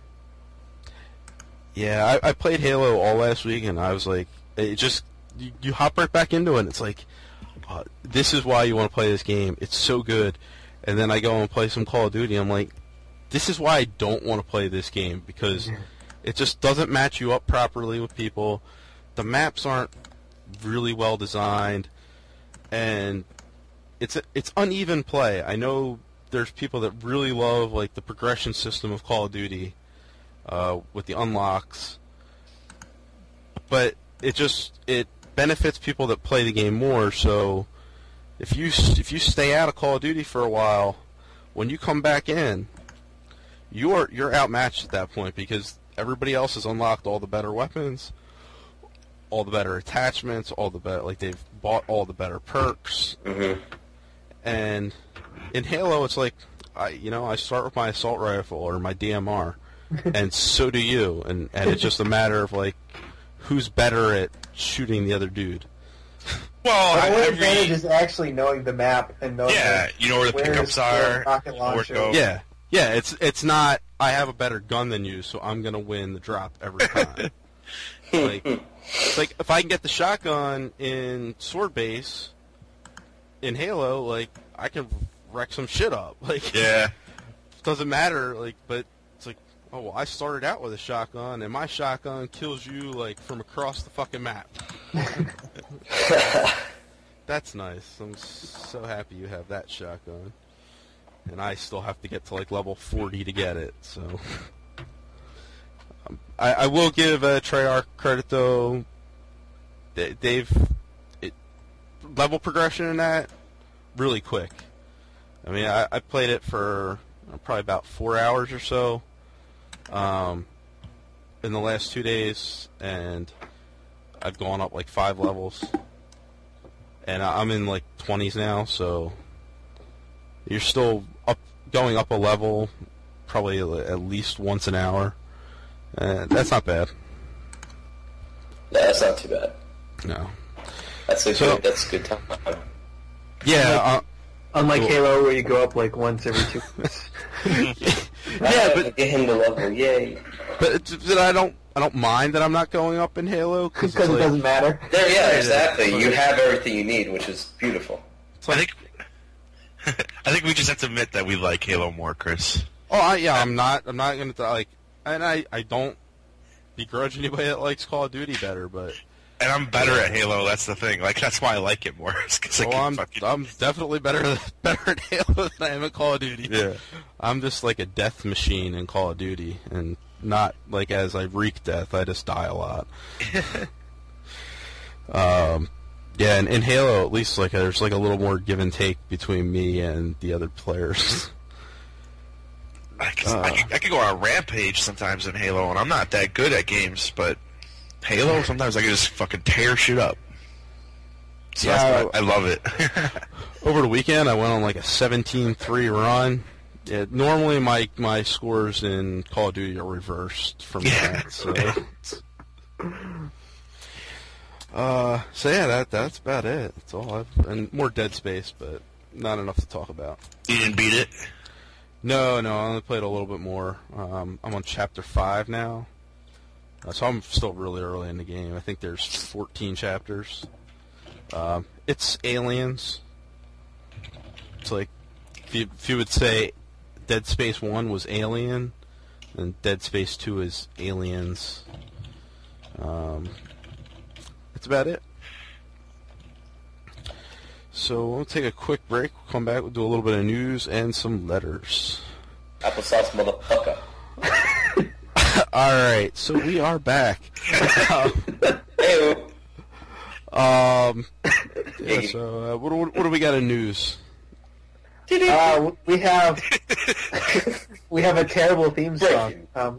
Yeah, I, I played Halo all last week, and I was like, it just you, you hop right back into it. And it's like, uh, this is why you want to play this game. It's so good. And then I go and play some Call of Duty. I'm like, this is why I don't want to play this game, because it just doesn't match you up properly with people. The maps aren't really well designed, and it's it's uneven play. I know there's people that really love like the progression system of Call of Duty uh, with the unlocks, but it just it benefits people that play the game more. So if you if you stay out of Call of Duty for a while, when you come back in, you're you're outmatched at that point because everybody else has unlocked all the better weapons, all the better attachments, all the better like they've bought all the better perks. Mm-hmm. And in Halo, it's like I you know I start with my assault rifle or my D M R, and so do you, and and it's just a matter of like who's better at shooting the other dude. Well, The only every, advantage is actually knowing the map and knowing yeah, you know where the where's pickups the are, rocket you know where launcher. to go. Yeah, yeah. It's it's not. I have a better gun than you, so I'm gonna win the drop every time. like, it's like if I can get the shotgun in Sword Base in Halo, like I can wreck some shit up. Like, Yeah. it doesn't matter. Like, but it's like, oh well, I started out with a shotgun, and my shotgun kills you like from across the fucking map. That's nice. I'm so happy you have that shotgun. And I still have to get to like level forty to get it, so... um, I, I will give uh, Treyarch credit though. They, they've... It, level progression in that, really quick. I mean, I, I played it for uh, probably about four hours or so um, in the last two days, and I've gone up like five levels. And I'm in like twenties now, so you're still up, going up a level, probably at least once an hour. Uh, that's not bad. No, that's not too bad. No. That's a So- good. That's a good time. Yeah. Uh, Unlike Cool. Halo, where you go up like once every two weeks. yeah, but get him to level. Yay! but it's, but I don't I don't mind that I'm not going up in Halo because Because it doesn't matter. There, yeah, Yeah, exactly. yeah. You have everything you need, which is beautiful. I think I think we just have to admit that we like Halo more, Chris. Oh, I, yeah, I'm not. I'm not gonna like, and I, I don't begrudge anybody that likes Call of Duty better, but And I'm better at Halo. That's the thing. Like that's why I like it more. Because I well, can I'm fucking I'm definitely better better at Halo than I am at Call of Duty. yeah. I'm just like a death machine in Call of Duty, and not like as I wreak death. I just die a lot. um, yeah, and in Halo, at least like there's like a little more give and take between me and the other players. I, can, Uh. I, can, I can go on a rampage sometimes in Halo, and I'm not that good at games, but Halo sometimes I can just fucking tear shit up. So Yeah, that's why I love it. Over the weekend, I went on like a seventeen three run. Yeah, normally, my my scores in Call of Duty are reversed from that. So, uh, so yeah, that that's about it. That's all I've and more Dead Space, but not enough to talk about. You didn't beat it? No, no, I only played a little bit more. Um, I'm on chapter five now, uh, so I'm still really early in the game. I think there's fourteen chapters. Um, it's Aliens. It's like if you, if you would say Dead Space one was Alien, and Dead Space two is Aliens. Um, that's about it. So we'll take a quick break. We'll come back. We'll do a little bit of news and some letters. Applesauce motherfucker. All right, so we are back. Hey, Um, yeah, so uh, what, what, what do we got in news? Uh, we have we have a terrible theme song. Breaking. Um,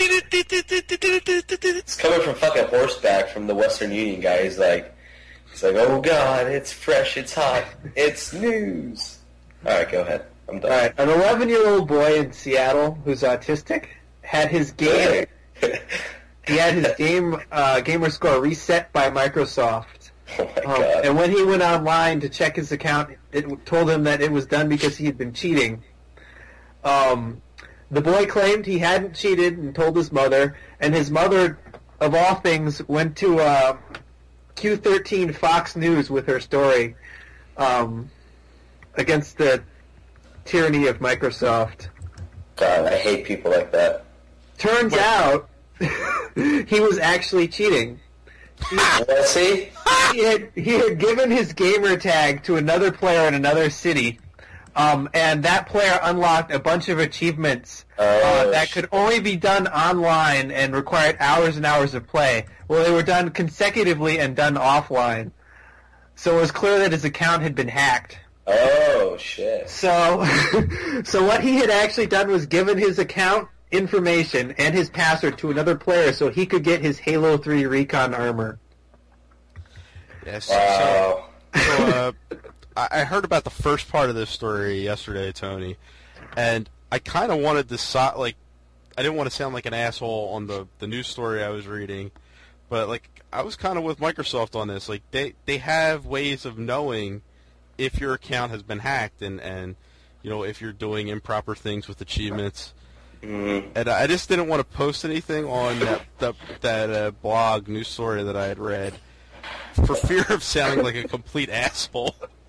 it's coming from fucking Horseback from the Western Union guy. He's like, he's like, oh god, it's fresh, it's hot, it's news. All right, go ahead. I'm done. all right, an eleven-year-old boy in Seattle who's autistic had his game. He had his game uh, gamer score reset by Microsoft. Oh my Um, god. and when he went online to check his account, it told him that it was done because he had been cheating. Um, the boy claimed he hadn't cheated and told his mother, and his mother, of all things, went to uh, Q thirteen Fox News with her story um, against the tyranny of Microsoft. God, I hate people like that. Turns out he was actually cheating. Was he? he had he had given his gamer tag to another player in another city, um, and that player unlocked a bunch of achievements uh, Oh, that could only be done online and required hours and hours of play. Well, they were done consecutively and done offline. so it was clear that his account had been hacked. Oh shit! So, so what he had actually done was given his account information and his password to another player so he could get his Halo three Recon armor. Yes. Wow. So, so uh, I I heard about the first part of this story yesterday, Tony, and I kind of wanted to so- like, I didn't want to sound like an asshole on the the news story I was reading, but like I was kind of with Microsoft on this. Like they they have ways of knowing if your account has been hacked and and you know if you're doing improper things with achievements. Mm-hmm. And I just didn't want to post anything on that that, that uh, blog news story that I had read for fear of sounding like a complete asshole.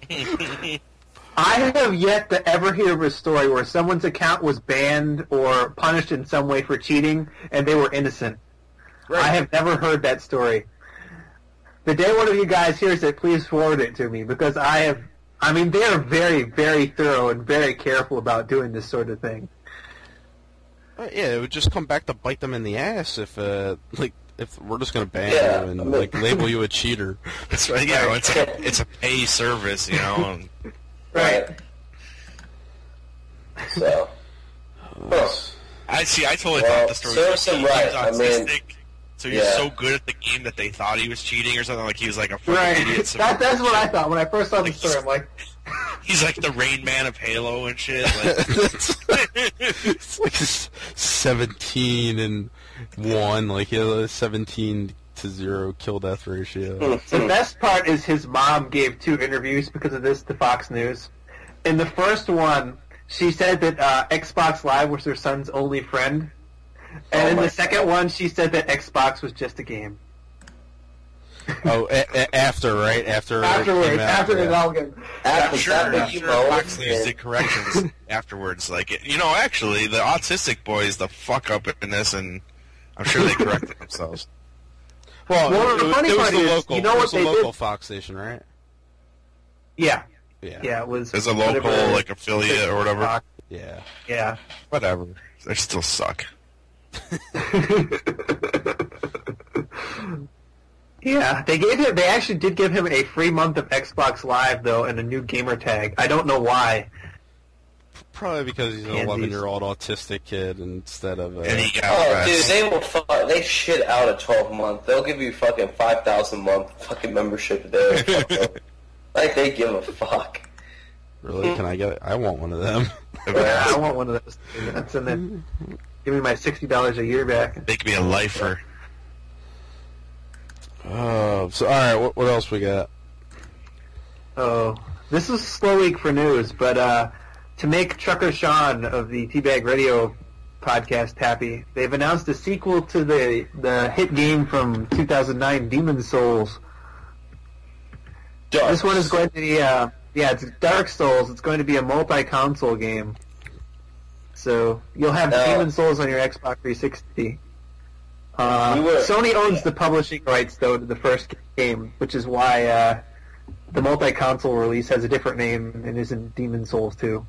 I have yet to ever hear of a story where someone's account was banned or punished in some way for cheating and they were innocent. Right. I have never heard that story. The day one of you guys hears it, please forward it to me because I have. I mean, they are very, very thorough and very careful about doing this sort of thing. Uh, yeah, it would just come back to bite them in the ass if, uh, like, if we're just gonna ban Yeah, you and I mean- like label you a cheater. It's right, yeah, it's a it's a pay service, you know. And Right. So. Huh. I see. I totally Well, thought the story serve was some he was right, I mean, autistic, so he was yeah. so good at the game that they thought he was cheating or something. Like he was like a fucking Right. idiot. So That, that's what I thought when I first saw the Like, story. I'm like, he's like the Rain Man of Halo and shit. Like, It's like s- seventeen and one, like you know, seventeen to zero kill death ratio. the best part is his mom gave two interviews because of this to Fox News. In the first one, she said that uh, Xbox Live was her son's only friend. And Oh in my the second one, she said that Xbox was just a game. Oh, a- a- after right after it Afterwards, came out, after yeah. it all got... After I'm sure, that, I'm but you sure know, Fox News and- did corrections afterwards. Like, you know, actually, the autistic boy is the fuck up in this, and I'm sure they corrected themselves. Well, Well, it, the was- funny it was part the is, local. you know it what was the they local did? Fox station, right? Yeah. Yeah. Yeah, it was... As a local, whatever- like, affiliate or whatever. Yeah. Yeah. Whatever. They still suck. Yeah, they gave him. They actually did give him a free month of Xbox Live though, and a new gamer tag. I don't know why. Probably because he's an Pansies. eleven-year-old autistic kid instead of. Uh, And he got Oh, pressed. dude, they will fu- they shit out a twelve month. They'll give you fucking five thousand month fucking membership there. Like they give a fuck. really? Can I get? I want one of them. Yeah, I want one of those. That's and then give me my sixty dollars a year back. Make me a lifer. Oh, so all right. What, what else we got? Oh, this is a slow week for news, but uh, to make Trucker Sean of the Teabag Radio podcast happy, they've announced a sequel to the the hit game from two thousand nine, Demon's Souls. Dark. This one is going to be, uh, yeah, it's Dark Souls. It's going to be a multi-console game. So you'll have Now- Demon's Souls on your Xbox three sixty. Uh, We were- Sony owns the publishing rights, though, to the first game, which is why uh, the multi-console release has a different name and isn't Demon's Souls two.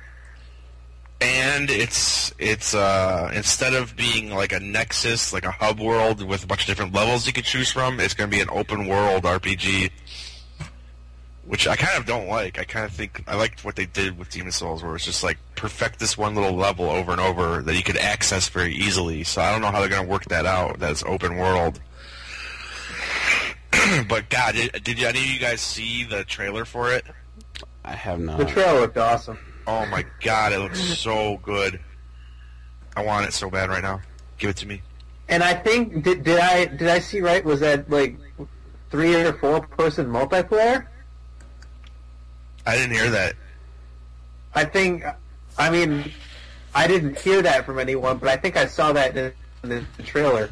And it's it's uh instead of being like a nexus, like a hub world with a bunch of different levels you can choose from, it's going to be an open world R P G, which I kind of don't like. I kind of think I liked what they did with Demon's Souls, where it's just like perfect this one little level over and over that you could access very easily. So I don't know how they're going to work that out. That's open world. But God, did, did any of you guys see the trailer for it? I have not. The trailer looked awesome. Oh my God, it looks so good. I want it so bad right now. Give it to me. And I think, did, did I did I see right, was that like three or four person multiplayer? I didn't hear that. I think, I mean, I didn't hear that from anyone, but I think I saw that in the, the trailer.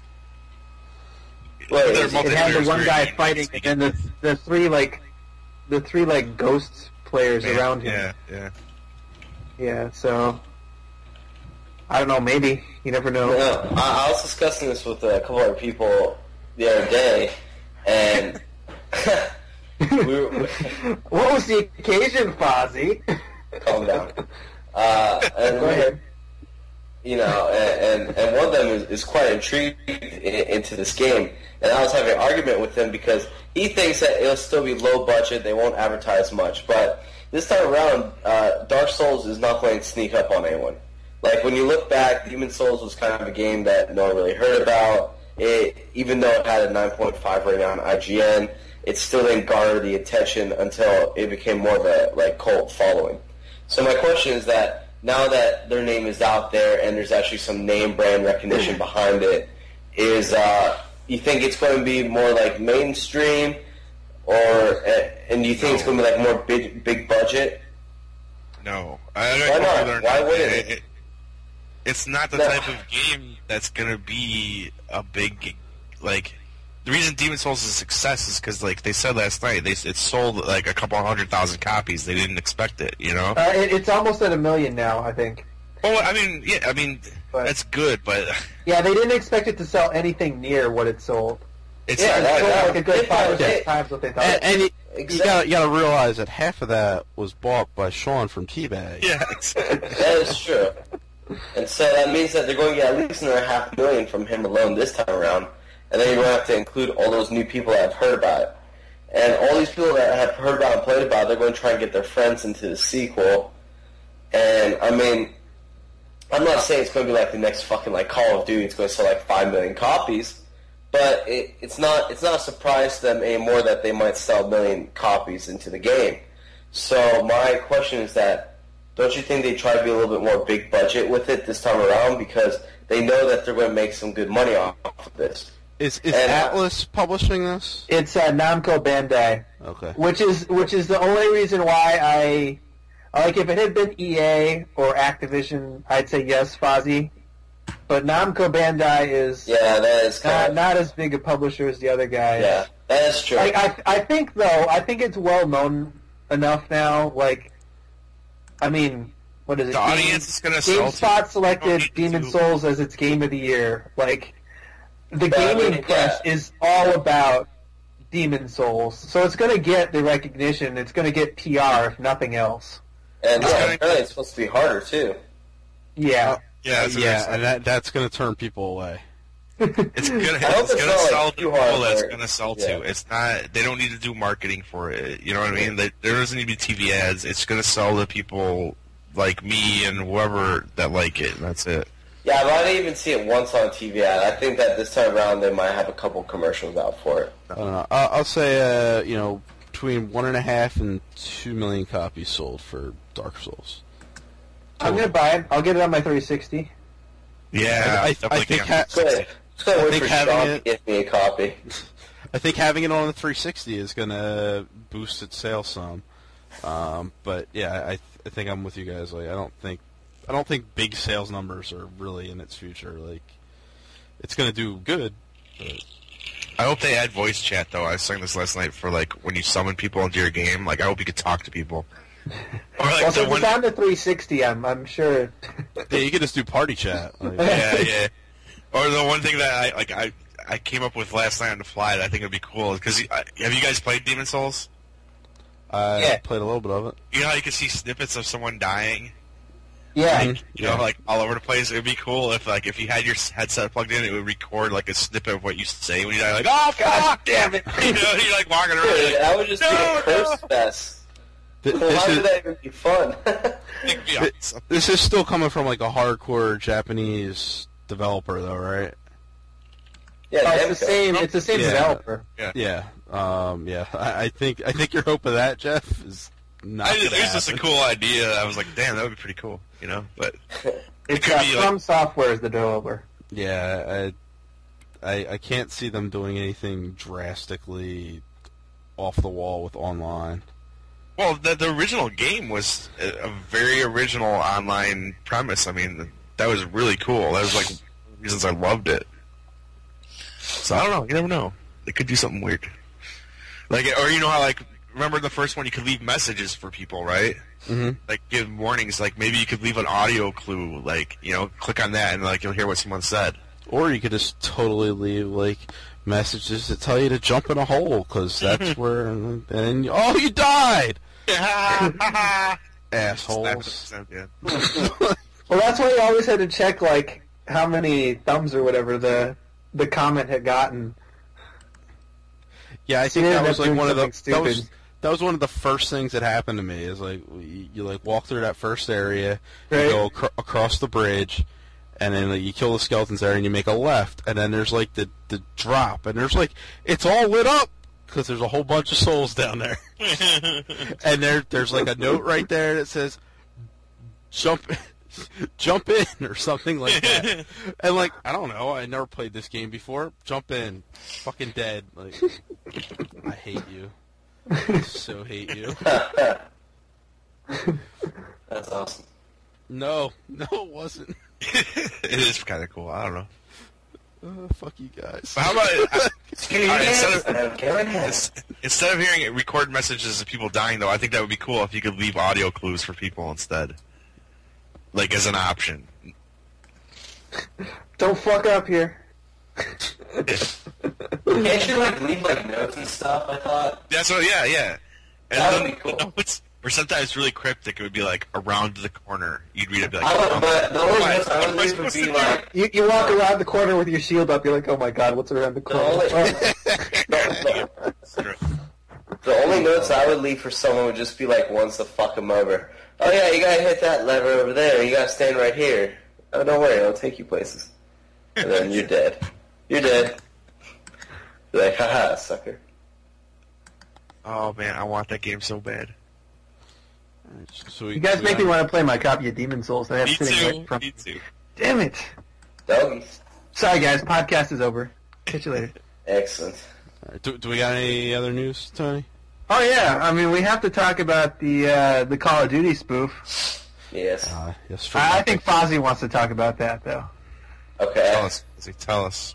Wait, Their is- It had the multiplayer one guy experience. fighting, and then the the three like the three like ghost players Yeah, around him. Yeah, yeah. Yeah, so I don't know. Maybe you never know. No, I, I was discussing this with a couple other people the other day, and we were, What was the occasion, Fozzie? calm down. Uh, and Go ahead. you know, and, and, and one of them is, is quite intrigued in, into this game. And I was having an argument with him because he thinks that it'll still be low budget, they won't advertise much. But this time around, uh, Dark Souls is not going to sneak up on anyone. Like, when you look back, Demon's Souls was kind of a game that no one really heard about. It, even though it had a nine point five rating on I G N, it still didn't garner the attention until it became more of a like cult following. So my question is that now that their name is out there and there's actually some name brand recognition behind it, is uh, you think it's going to be more like mainstream, or and do you think no. it's going to be like more big big budget? No, I don't Why know not? Why wouldn't it? it? It's not the No. type of game that's going to be a big like. The reason Demon's Souls is a success is because, like they said last night, they it sold like a couple hundred thousand copies. They didn't expect it, you know. Uh, it, it's almost at a million now, I think. Well, I mean, yeah, I mean But- that's good, but Yeah, they didn't expect it to sell anything near what it sold. it's Yeah, It that- sold that- like a good five or yeah. six times what they thought. And, and you, you Exactly. got you got to realize that half of that was bought by Sean from Teabag. yeah. That is true. And so that means that they're going to get at least another half million from him alone this time around. And then you're going to have to include all those new people that have heard about it. And all these people that have heard about and played about it, they're going to try and get their friends into the sequel. And, I mean, I'm not saying it's going to be like the next fucking like Call of Duty. It's going to sell like five million copies. But it, it's not it's not a surprise to them anymore that they might sell a million copies into the game. So my question is that, don't you think they try to be a little bit more big budget with it this time around? Because they know that they're going to make some good money off of this. Is is And, uh, Atlas publishing this? It's uh, Namco Bandai, Okay. which is which is the only reason why I like. If it had been E A or Activision, I'd say yes, Fozzie. But Namco Bandai is Yeah, that is not, kind of... not as big a publisher as the other guys. Yeah, that is true. Like I, I think though, I think it's well known enough now. Like, I mean, what is it? The audience is gonna sell to- GameSpot Don't selected need Demon to. Souls as its game of the year. Like, the Yeah, I gaming mean, press yeah. is all about Demon Souls, so it's going to get the recognition. It's going to get P R, if nothing else. and It's yeah, gonna- apparently it's supposed to be harder, too. Yeah. Yeah, that's what yeah, I'm saying. and that that's going to turn people away. It's gonna, I hope it's it's gonna not, like, sell to too people hard that's for- gonna sell yeah. to. It's not. They don't need to do marketing for it. You know what I mean? They, there doesn't need to be T V ads. It's gonna sell to people like me and whoever that like it. And that's it. Yeah, but I didn't even see it once on T V ad. I think that this time around they might have a couple commercials out for it. I don't know. I'll, I'll say, uh, you know, between one and a half and two million copies sold for Dark Souls. I'm going to buy it. I'll get it on my three sixty. Yeah, I- I- definitely I think can't. ha- So, I so wait think for having Sean to it- get me a copy. I think having it on the three sixty is going to boost its sales some. Um, but yeah, I, th- I think I'm with you guys. Like, I don't think, I don't think big sales numbers are really in its future. Like, it's going to do good. But I hope they add voice chat though. I was saying this last night for like when you summon people into your game. Like I hope you could talk to people. Or like Well, the since one. it's on the three sixty, I'm, I'm sure. yeah, you could just do party chat. Like, Yeah, yeah. Or the one thing that I like I I came up with last night on the fly that I think would be cool because have you guys played Demon Souls? I Yeah. played a little bit of it. You know how you can see snippets of someone dying, Yeah. Mhm. you know, like all over the place. It would be cool if, like, if you had your headset plugged in, it would record like a snippet of what you say when you die. Like, oh fuck, damn it. You know, you're like walking around. Dude, Like, that would just No, be a curse no. fest. Th- Well, this how is would that even be fun? it'd be th- awesome. this is still coming from like a hardcore Japanese developer, though, right? yeah, Oh, it's the Namco. same. It's the same Yeah. developer. Yeah. Um, yeah. I, I think I think your hope of that, Jeff, is not. I just, gonna it was just a happen. cool idea. I was like, damn, that would be pretty cool, you know. But It's could uh, be, like- From Software is the developer. Yeah, I, I I can't see them doing anything drastically off the wall with online. well, the the original game was a, a very original online premise. I mean, that was really cool. That was like one of the reasons I loved it. So I don't know. You never know. They could do something weird. Like, or you know how, like, remember the first one you could leave messages for people, right? Mm-hmm. Like, give warnings. Like, maybe you could leave an audio clue. Like, you know, click on that and, like, you'll hear what someone said. Or you could just totally leave like messages that tell you to jump in a hole because that's where. And then you, oh, you died, assholes. Snap it, snap it. Well, that's why you always had to check like how many thumbs or whatever the the comment had gotten. Yeah, I think Yeah, that was that's like one of the doing something that was, stupid. that was one of the first things that happened to me. Is like you, you like walk through that first area, Right. you go acro- across the bridge, and then like, you kill the skeletons there, and you make a left, and then there's like the the drop, and there's like it's all lit up because there's a whole bunch of souls down there, and there there's like a note right there that says jump. Jump in or something like that, and like I don't know. I never played this game before. Jump in, fucking dead. Like I hate you. I so hate you. That's awesome. No, no, it wasn't. It is kind of cool. I don't know. Uh, fuck you guys. But how about uh, Scare your Alright, instead kids. of- I don't care what happens. ins- instead of hearing recorded messages of people dying, though, I think that would be cool if you could leave audio clues for people instead, like as an option. Don't fuck up here. Can't you like leave like notes and stuff? I thought. Yeah, so yeah, yeah. And That would then be cool. the notes were sometimes really cryptic. It would be like around the corner. You'd read it, be like, I would, but the only What? notes I What would am I leave would supposed be to do? like. You you walk around the corner with your shield up. You're like, oh my god, what's around the The corner? only, Oh. the, the only notes I would leave for someone would just be like ones to fuck them over. Oh yeah, you gotta hit that lever over there. You gotta stand right here. Oh, don't worry, I'll take you places. And then you're dead. You're dead. You're like, haha, sucker. oh man, I want that game so bad. So we, You guys we make me got- want to play my copy of Demon Souls that I have Me sitting too. right from. Me too. Damn it! Doggies. Sorry guys, podcast is over. Catch you later. Excellent. Alright, do, do we got any other news, Tony? Oh yeah, I mean we have to talk about the uh, the Call of Duty spoof. Yes. Uh, yes, for I, I think Fozzie wants to talk about that though. Okay. Tell us. Tell us.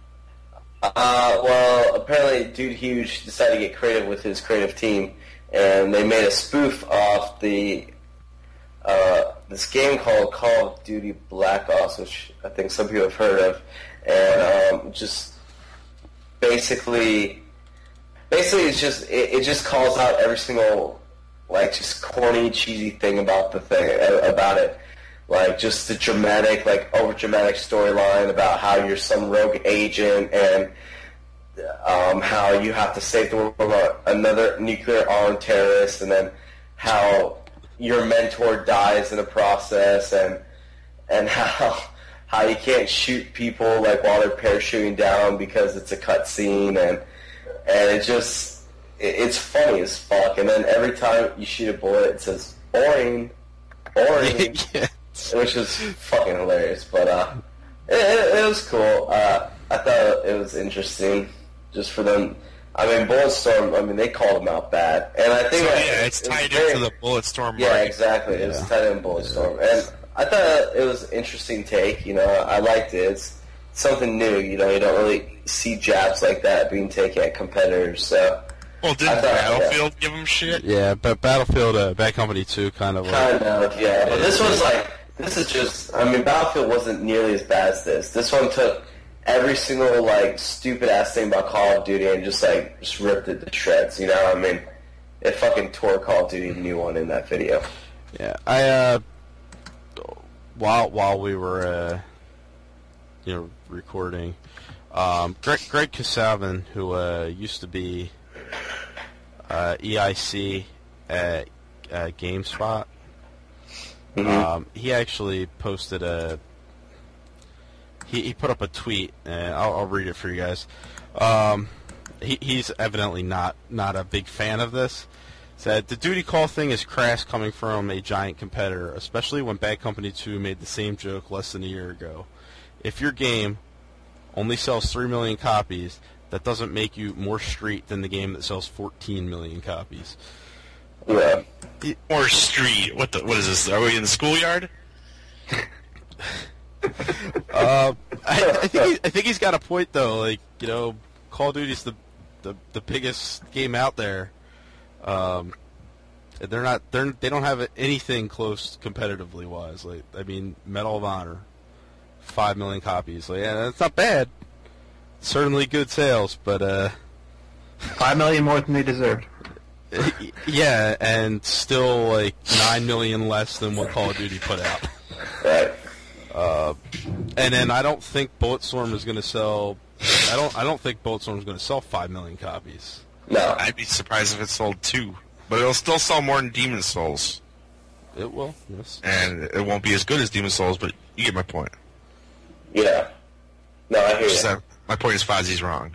Uh, well, apparently Dude Huge decided to get creative with his creative team, and they made a spoof of the uh, this game called Call of Duty Black Ops, which I think some people have heard of, and um, just basically, basically it's just it, it just calls out every single like just corny, cheesy thing about the thing about it. Like, just the dramatic, like, over-dramatic storyline about how you're some rogue agent and um, how you have to save the world from a- another nuclear-armed terrorist, and then how your mentor dies in the process, and and how how you can't shoot people, like, while they're parachuting down because it's a cutscene, and and it just, it, it's funny as fuck. And then every time you shoot a bullet, it says, boring, boring. yeah. Which is fucking hilarious, but uh, it, it, it was cool. Uh, I thought it was interesting, just for them. I mean, Bulletstorm. I mean, they called them out bad, and I So think that yeah, it's it was tied very- into the Bulletstorm Yeah, market. exactly. It was Yeah. tied in Bulletstorm, and I thought it was an interesting take. You know, I liked it. It's something new. You know, you don't really see jabs like that being taken at competitors. So Well, didn't I thought, yeah. Battlefield give them shit? Yeah, but Battlefield, uh, Bad Company two, kind of like... kind of, yeah. But this was like. This is just, I mean, Battlefield wasn't nearly as bad as this. This one took every single, like, stupid-ass thing about Call of Duty and just, like, just ripped it to shreds, you know? I mean, it fucking tore Call of Duty a new one in that video. Yeah, I, uh... While, while we were, uh... You know, recording, um, Greg, Greg Kasavin, who, uh, used to be, uh, E I C at, uh, GameSpot, Mhm. Um, he actually posted a. He, he put up a tweet, and I'll, I'll read it for you guys. Um, he, he's evidently not not a big fan of this. Said the duty call thing is crass coming from a giant competitor, especially when Bad Company two made the same joke less than a year ago. If your game only sells three million copies, that doesn't make you more street than the game that sells fourteen million copies. Yeah. Or street? What the? What is this? Are we in the schoolyard? Uh, I, I think he, I think he's got a point though. Like, you know, Call of Duty's the the, the biggest game out there. Um, and they're not they're they don't have anything close competitively wise. Like, I mean, Medal of Honor, five million copies. Like, yeah, that's not bad. Certainly good sales, but uh, Five million more than they deserved. yeah, and still like nine million less than what Call of Duty put out. Right. Uh, and then I don't think Bulletstorm is going to sell. I don't. I don't think Bulletstorm is going to sell five million copies. No. I'd be surprised if it sold two, but it'll still sell more than Demon's Souls, It will. Yes. and it won't be as good as Demon's Souls. But you get my point. Yeah. No, I hear Just you. that my point is Fozzie's wrong.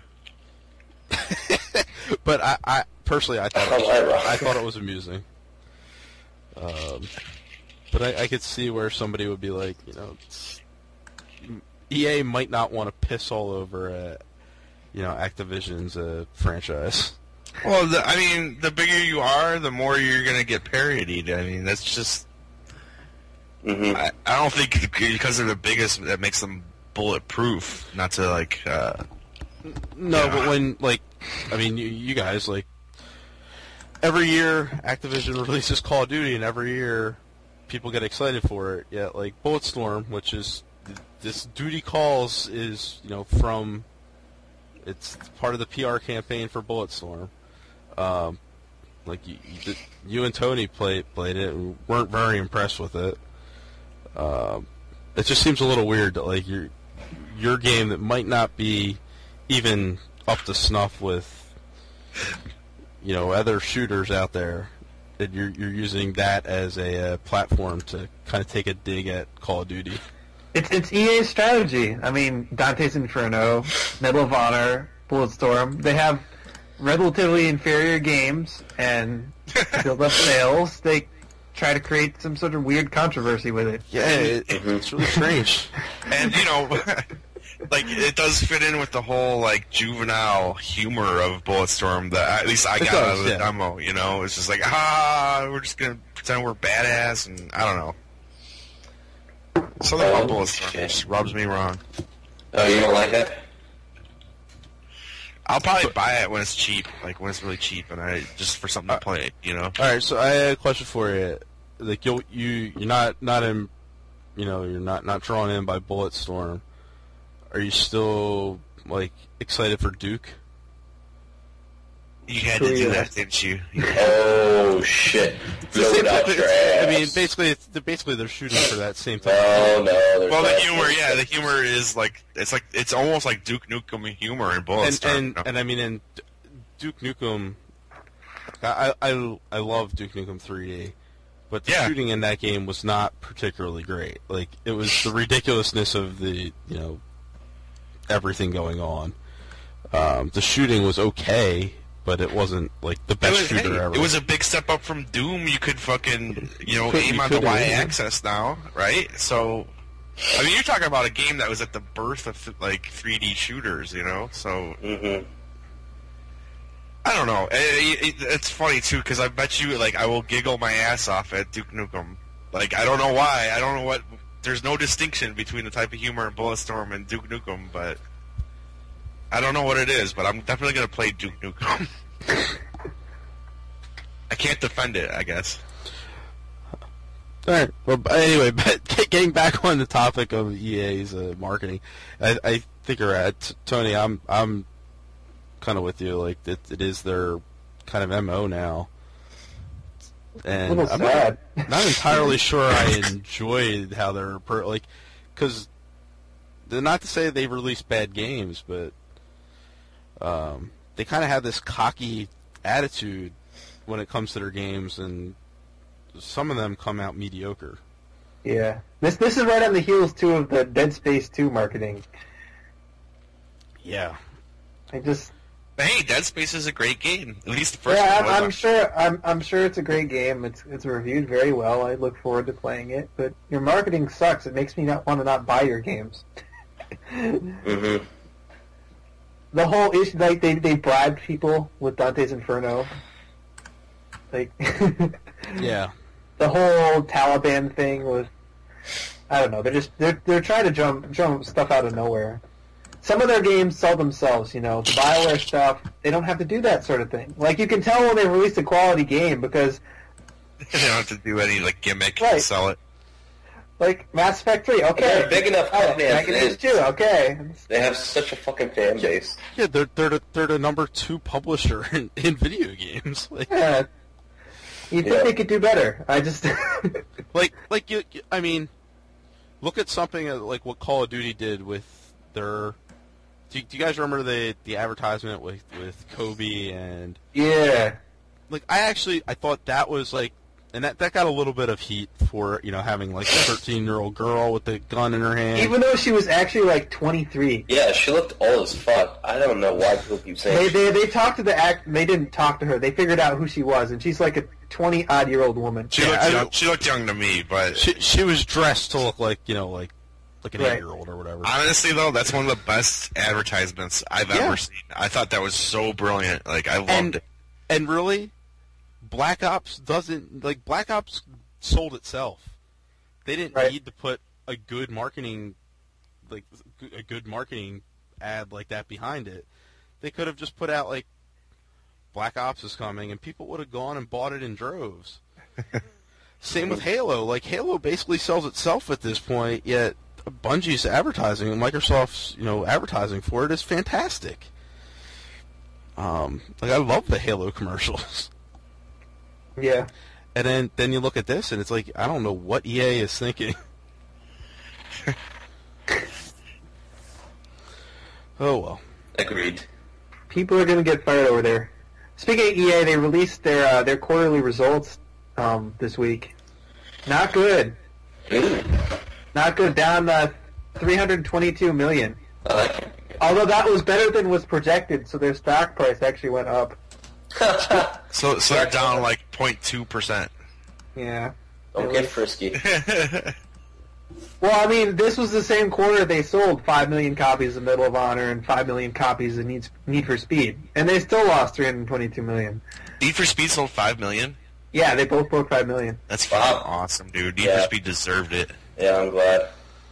But I, I personally, I thought How it am I was, wrong? I thought it was amusing. Um, but I, I could see where somebody would be like, you know, it's, E A might not want to piss all over, uh, you know, Activision's uh, franchise. Well, the, I mean, the bigger you are, the more you're gonna get parodied. I mean, that's just. Mm-hmm. I, I don't think because they're the biggest that makes them bulletproof. Not to like. Uh, No, Yeah. but when, like, I mean, you, you guys, like, every year Activision releases Call of Duty, and every year people get excited for it. Yeah, like Bulletstorm, which is this Duty Calls is, you know, from it's part of the P R campaign for Bulletstorm. Um, like you, you, you and Tony played played it and weren't very impressed with it. Um, it just seems a little weird that like your your game that might not be even up to snuff with, you know, other shooters out there, that you're you're using that as a uh, platform to kind of take a dig at Call of Duty. It's it's E A's strategy. I mean, Dante's Inferno, Medal of Honor, Bulletstorm. They have relatively inferior games, and to build up sales, they try to create some sort of weird controversy with it. Yeah, it, it's really strange. and you know, like it does fit in with the whole like juvenile humor of Bulletstorm that at least I It got does, out of the yeah. demo. You know, it's just like ah, we're just gonna pretend we're badass, and I don't know. Something about Oh, Bulletstorm shit. just rubs me wrong. Oh, you don't like it? I'll probably buy it when it's cheap, like when it's really cheap, and I just for something to play. You know. All right, so I had a question for you. Like you, you, you're not not in, you know, you're not not drawn in by Bulletstorm. Are you still like excited for Duke? You had to do Yeah. that, didn't you? Oh, shit. It's the same Load out type of- your I mean, ass. basically, it's, basically they're shooting for that same type. No, no. There's Well, the not- humor, yeah, the humor is like it's like it's almost like Duke Nukem humor in and Bulletstorm. and, you know? and I mean, in D- Duke Nukem, I I I love Duke Nukem three D, but the Yeah. shooting in that game was not particularly great. Like it was the ridiculousness of the you know everything going on. Um, the shooting was okay, but it wasn't like the It best was, shooter hey, ever. it was a big step up from Doom. You could fucking, you know, Could- aim you on the could, yeah. Y-axis now, right? So, I mean, you're talking about a game that was at the birth of like three D shooters, you know. So, Mhm. I don't know. It, it, it's funny too because I bet you, like, I will giggle my ass off at Duke Nukem. Like, I don't know why. I don't know what. There's no distinction between the type of humor in Bulletstorm and Duke Nukem, but I don't know what it is. But I'm definitely gonna play Duke Nukem. I can't defend it, I guess. All right. Well, but anyway, but getting back on the topic of E A's uh, marketing, I, I think you're right, T- Tony. I'm I'm kind of with you. Like it, it is their kind of M O now, A and little I'm sad. not, not entirely sure I enjoyed how they're per, like, because not to say they release bad games, but um, they kind of have this cocky attitude when it comes to their games, and some of them come out mediocre. Yeah. This this is right on the heels too of the Dead Space two marketing. Yeah. I just But hey, Dead Space is a great game. At least the first yeah, one. I'm, was. I'm sure I'm I'm sure it's a great game. It's it's reviewed very well. I look forward to playing it. But your marketing sucks. It makes me not want to not buy your games. Mhm. The whole issue, like they they bribed people with Dante's Inferno. Like Yeah. the whole Taliban thing was, I don't know. They're just they're they're trying to jump jump stuff out of nowhere. Some of their games sell themselves, you know. The BioWare stuff, they don't have to do that sort of thing. Like you can tell when they release a quality game because, They don't have to do any like gimmick Right. to sell it. like Mass Effect three, okay, They're a big enough oh, company as Dragon it Age is. two, okay. They have such a fucking fan base. Yeah, they're they're the, they're the number two publisher in, in video games. Like Yeah. You think Yeah. they could do better? I just like like you, you- I mean, look at something like what Call of Duty did with their. Do you, do you guys remember the the advertisement with with Kobe and? Yeah. Like I actually I thought that was like, and that that got a little bit of heat for you know having like a thirteen year old girl with a gun in her hand. Even though she was actually like twenty-three. Yeah, she looked old as fuck. I don't know why people keep saying. They they they talked to the act. They didn't talk to her. They figured out who she was, and she's like a twenty odd year old woman. She Yeah, looked I young, don't- she looked young to me, but She she was dressed to look like you know like like an Right. eight year old or whatever. honestly though, that's one of the best advertisements I've Yeah. ever seen. I thought that was so brilliant. Like I loved and it. and really, Black Ops doesn't like Black Ops sold itself. They didn't Right. need to put a good marketing like a good marketing ad like that behind it. They could have just put out like Black Ops is coming, and people would have gone and bought it in droves. Same with Halo. Like Halo basically sells itself at this point, yet Bungie's advertising and Microsoft's you know advertising for it is fantastic. Um, like I love the Halo commercials. Yeah. And then, then you look at this, and it's like, I don't know what E A is thinking. Oh, well. Agreed. People are going to get fired over there. Speaking of E A, they released their uh, their quarterly results um, this week. Not good. Ooh. Not good. Down uh, three hundred twenty-two million. I like it. Although that was better than was projected, so their stock price actually went up. So so they're down like zero point two percent. Yeah. Don't get frisky. Well, I mean, this was the same quarter they sold five million copies of Medal of Honor and five million copies of Need, Need for Speed, and they still lost three hundred twenty-two million. Need for Speed sold five million. Yeah, they both broke five million. That's Wow. fucking awesome, dude. Need Yeah. for Speed deserved it. Yeah, I'm glad.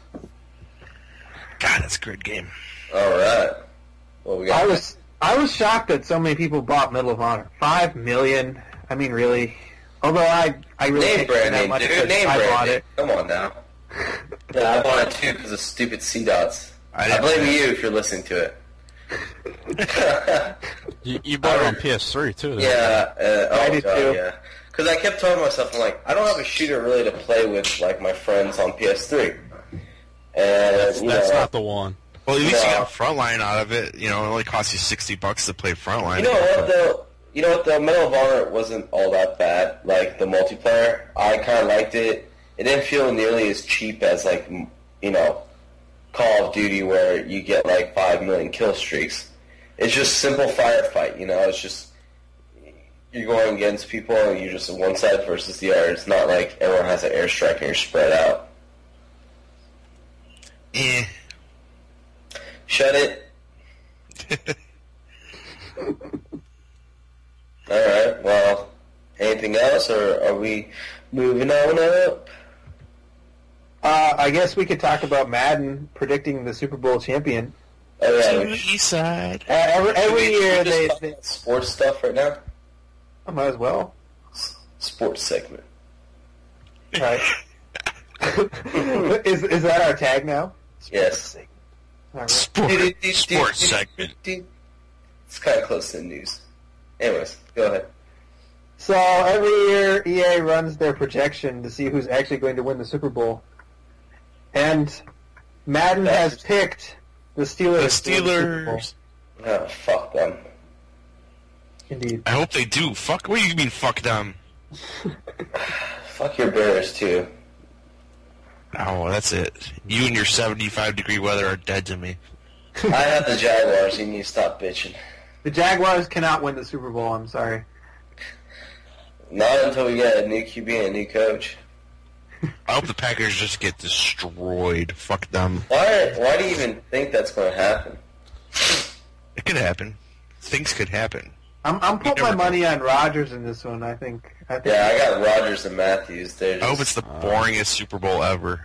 God, that's a great game. All right. What we got? I was I was shocked that so many people bought Medal of Honor. Five million. I mean, really. Although I I really Name can't brand spend that name, much dude. because Name I brand bought name. it. Come on now. Yeah, I bought it too because of stupid C dots. I I, didn't- blame you if you're listening to it. You, you bought it on P S three, too. didn't you? Yeah, uh, oh I did god, too. yeah. Because I kept telling myself, I'm like, I don't have a shooter really to play with like my friends on P S three. And That's, you that's know, not the one. Well, at least you No. got Frontline out of it. You know, it only costs you sixty bucks to play Frontline. You know what though? You know what? The Medal of Honor wasn't all that bad. Like the multiplayer, I kind of liked it. It didn't feel nearly as cheap as like m- you know, Call of Duty, where you get like five million kill streaks. It's just simple firefight. You know, it's just you're going against people and you're just one side versus the other. It's not like everyone has an airstrike and you're spread out. Eh. Shut it. Alright, well, anything else, or are we moving on up? Uh, I guess we could talk about Madden predicting the Super Bowl champion. Oh, yeah, To we the should- east side. Uh, every should every we- should year we just they, talk they about sports stuff right now? I might as well. S- Sports segment. Right. is is that our tag now? Yes. All right. Sport, sports segment. It's kind of close to the news. Anyways, go ahead. So every year E A runs their projection to see who's actually going to win the Super Bowl, and Madden has picked the Steelers. The to win the Super Bowl. Steelers. Oh, fuck them. Indeed. I hope they do. Fuck. What do you mean, fuck them? Fuck your Bears, too. Oh, that's it. You and your seventy-five degree weather are dead to me. I have the Jaguars. You need to stop bitching. The Jaguars cannot win the Super Bowl. I'm sorry. Not until we get a new Q B and a new coach. I hope the Packers just get destroyed. Fuck them. Why? Why do you even think that's going to happen? It could happen. Things could happen. I'm I'm putting my never know. money on Rodgers in this one. I think. I think. Yeah, I got Rodgers and Matthews. They're just, I hope it's the boringest Super Bowl ever.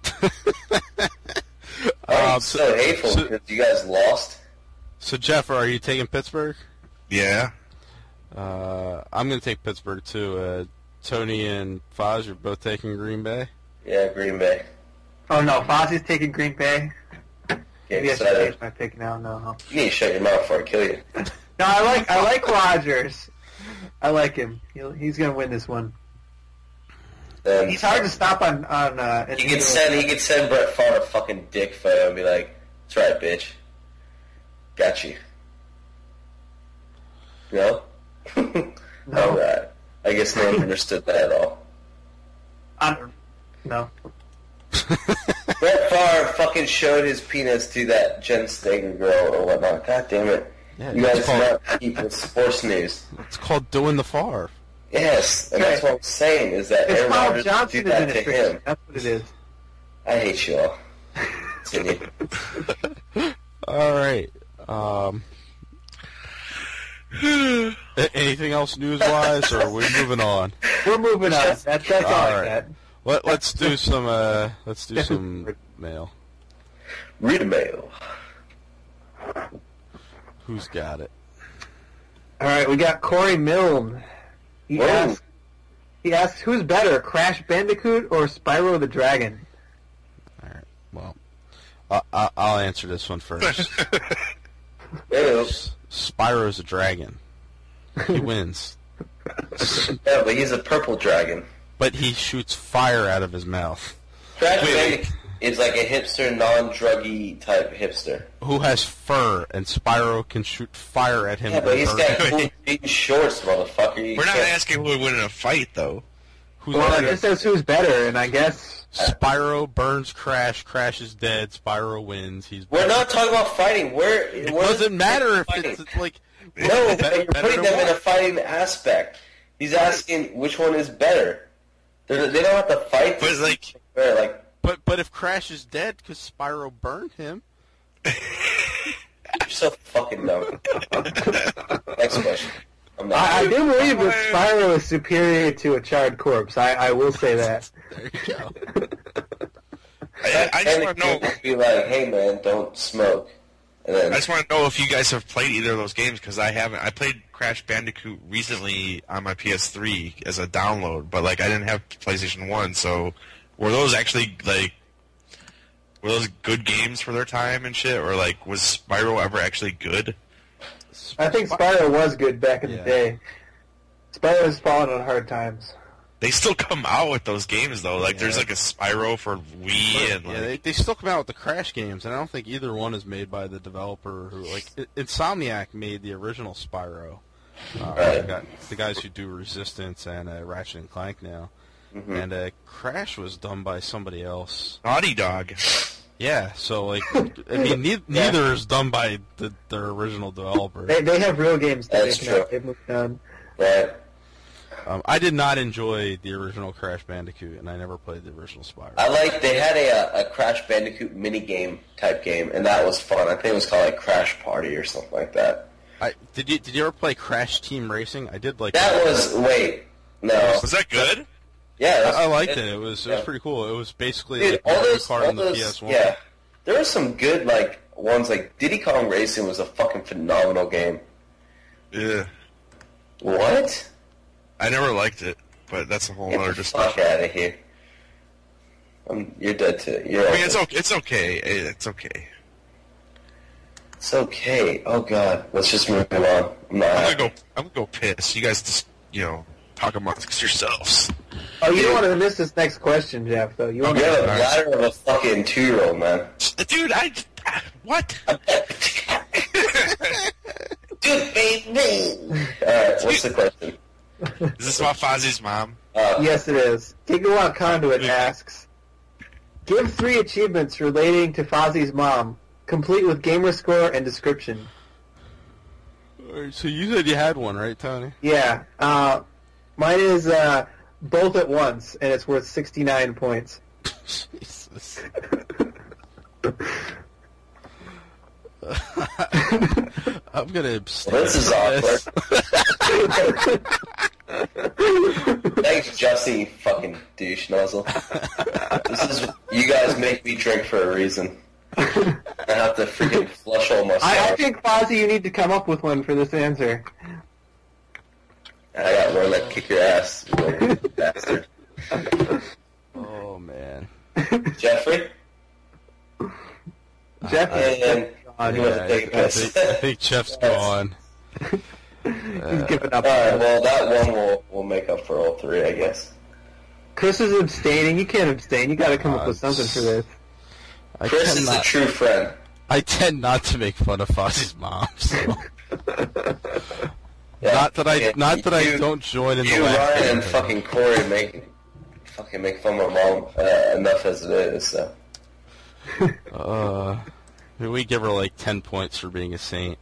I'm Um, so hateful so- because you guys lost. So, Jeff, are you taking Pittsburgh? Yeah. Uh, I'm going to take Pittsburgh, too. Uh, Tony and Foz, you're both taking Green Bay? Yeah, Green Bay. Oh no, Fozzie's taking Green Bay. Get Maybe I should excited. change my pick now. No, no. You need to shut your mouth before I kill you. No, I like I like Rodgers. I like him. He'll, he's gonna win this one. then He's hard to stop on on. Uh, he could send he could send Brett Favre a fucking dick photo and be like, "That's right, bitch. Got you." No. No. All right. I guess no one understood that at all. I don't, no. Brett Favre fucking showed his penis to that Jen Steger girl or whatnot. God damn it. Yeah, You guys it's are called, not keep with sports news. it's called doing the Favre. Yes, and that's what I'm saying, is that It's Aaron Miles Rodgers Johnson do that to administration. him. That's what it is. I hate you all. Continue. All right. Um, a- anything else news-wise, or are we moving on? We're moving on. That's that's all, All I right. got. Let, let's do some. Uh, let's do some mail. Read a mail. Who's got it? All right, we got Corey Milne. He Whoa. asked, he asked, who's better, Crash Bandicoot or Spyro the Dragon? All right. Well, I, I, I'll answer this one first. Ew. S- Spyro's a dragon. He wins, Yeah, but he's a purple dragon. but he shoots fire out of his mouth. Crash Wait, wait. Bandicoot is like a hipster, non-druggy type hipster. Who has fur, and Spyro can shoot fire at him. Yeah, but and he's burn got him. cool jean shorts, motherfucker. You We're not can't- asking who would win in a fight, though. Who's Well, better? it says who's better, and I guess Spyro burns Crash. Crash is dead. Spyro wins. He's. We're not talking about fighting. We're, It we're doesn't matter if fighting. it's, it's like. No, better- you're better putting than them in a what? fighting aspect. He's asking which one is better. They're, they don't have to fight. But, to like- see who's better. Like, But but if Crash is dead because Spyro burned him, you're so fucking dumb. Next question. I'm not. I, I do believe that Spyro is superior to a charred corpse. I, I will say that. there you go. I, I just want to know. Be like, hey man, don't smoke. And then I just want to know if you guys have played either of those games, because I haven't. I played Crash Bandicoot recently on my P S three as a download, but like I didn't have PlayStation one, so were those actually like were those good games for their time and shit, or like was Spyro ever actually good? I think Spyro was good back in Yeah. the day. Spyro has fallen on hard times. They still come out with those games though. Like there's Yeah. like a Spyro for Wii and like Yeah, they, they still come out with the Crash games, and I don't think either one is made by the developer who, like, I- Insomniac made the original Spyro. Uh, Right. they got the guys who do Resistance and uh, Ratchet and Clank now, Mm-hmm. and uh, Crash was done by somebody else. Naughty Dog. Yeah, so like, I mean, ne- neither is done by the, their original developer. They they have real games that That's they can true. they've moved on. right. Um, I did not enjoy the original Crash Bandicoot, and I never played the original Spyro. I like they had a, a Crash Bandicoot mini game type game, and that was fun. I think it was called like Crash Party or something like that. I, did you did you ever play Crash Team Racing? I did like That was wait, no, Was that good? yeah, that's, I, I liked it. It was it was yeah. pretty cool. It was basically Dude, like all Mario those, Kart all on the those, P S one. yeah, there were some good like ones. Like Diddy Kong Racing was a fucking phenomenal game. Yeah. What? I never liked it, but that's a whole Get other the fuck discussion. out of here. Um, you're dead to you're. I mean, it's over. okay. It's okay. It's okay. It's okay. Oh god, let's just move on. I'm not. I'm happy. gonna go. I'm gonna go piss. You guys just, you know, talk amongst yourselves. Oh, you don't want to miss this next question, Jeff. Though you want You're to. the bladder of a fucking two-year-old, man. Dude, I. What? Dude, baby. All right, what's the question? Is this about Fozzie's mom? Uh, Yes, it is. Gigawatt Conduit asks, give three achievements relating to Fozzie's mom, complete with gamer score and description. Alright, so you said you had one, right, Tony? Yeah. Uh, mine is uh, both at once, and it's worth sixty-nine points. Jesus. I'm gonna abstain. This is from awkward. Thanks, Jesse, you fucking douche nozzle. This is you guys make me drink for a reason. I have to freaking flush all my I, I stuff. think, Fozzie, you need to come up with one for this answer. I got one that kick your ass, you little bastard. Oh man. Jeffrey, Jeff is and gone. you want to take a I piss. think, I think Jeff's gone. He's given up. All right, well that one will will make up for all three, I guess. Chris is abstaining. You can't abstain. You got to come uh, up with something for this. I Chris is not, a true friend. I tend not to make fun of Fozzie's mom. So. yeah, not that I, yeah, not that you, I don't join in you, the laugh. Ryan, and fucking Corey make fucking make fun of my mom uh, enough as it is. So. uh, we give her like ten points for being a saint.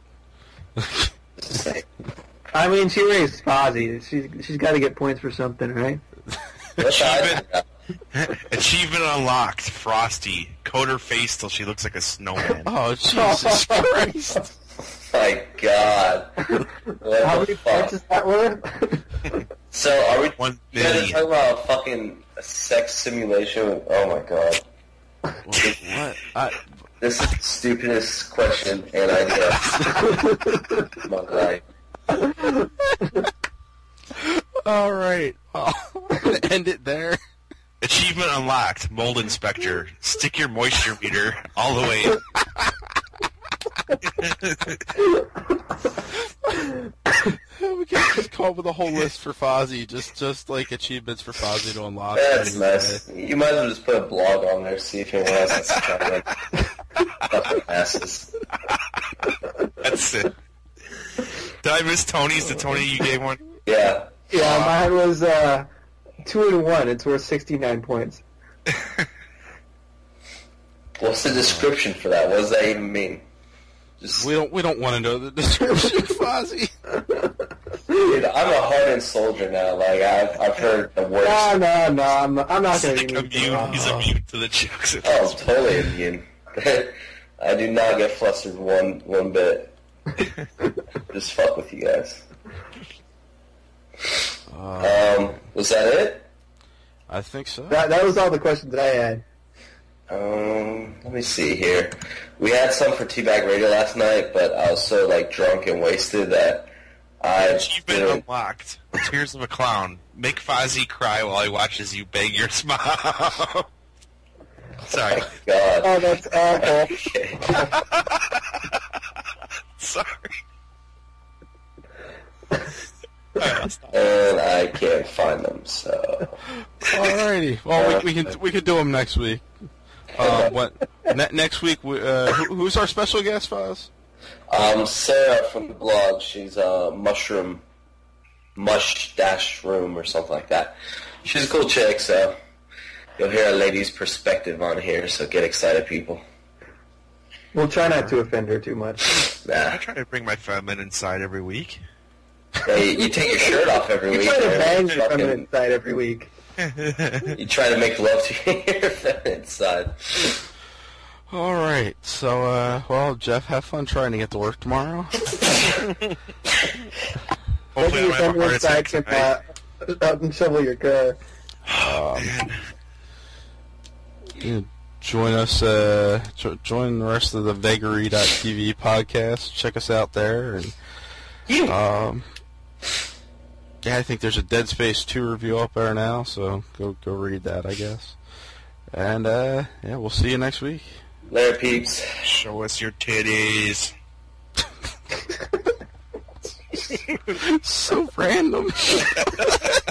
I mean, she raised Fozzie. She's she's got to get points for something, right? Achievement, achievement unlocked. Frosty. Coat her face till she looks like a snowman. Oh, Jesus Christ. My God. What How the many points is that worth? So, are we One you guys million. talking about a fucking sex simulation? Oh my God. What? I, This is the stupidest question and idea of my life. all right. Well, I'm going to end it there. Achievement unlocked. Mold inspector. Stick your moisture meter all the way in. We can just come up with a whole list for Fozzie, just just like achievements for Fozzie to unlock. That's nice. You might as well just put a blog on there, see if anyone else has to try in. Fucking asses. That's it. Did I miss Tony's? Did Tony, you gave one? Yeah. Yeah, mine was uh, two and one. It's worth sixty-nine points. What's the description for that? What does that even mean? Just, We don't we don't want to know the description, Fozzie. dude, I'm a hardened soldier now. Like I've I've heard the worst. No, no, no. I'm, I'm not He's going like to immune. He's immune to the jokes. Oh, I'm totally immune. I do not get flustered one one bit. Just fuck with you guys. Uh, Um, was that it? I think so. That, that was all the questions that I had. Um, let me see here. We had some for Teabag Radio last night, but I was so like drunk and wasted that I Achievement didn't. unlocked. Tears of a clown. Make Fozzie cry while he watches you bang your mom. Sorry. God. Oh, that's awful. Okay. Sorry. And I can't find them, so. Alrighty. Well, we, we can we could do them next week. Uh, what ne- next week? We, uh, who, who's our special guest, Foz? Um, Sarah from the blog. She's a mushroom, mush dash room or something like that. She's a cool chick, so you'll hear a lady's perspective on here. So get excited, people. We'll try not to offend her too much. Nah. I try to bring my feminine side every week. Hey, you take your shirt off every You week. try to man. bang your Fucking- feminine side every week. You try to make love to your feminine side. All right. So, uh, well, Jeff, have fun trying to get to work tomorrow. Hopefully I Maybe don't your have a heart feminine side attack can tonight. uh, out and shovel your car. Um, you know, join us. Uh, jo- join the rest of the Vagary dot T V podcast. Check us out there, and um, yeah, I think there's a Dead Space two review up there now. So go go read that, I guess. And uh, yeah, we'll see you next week. Later, peeps. Show us your titties. So random.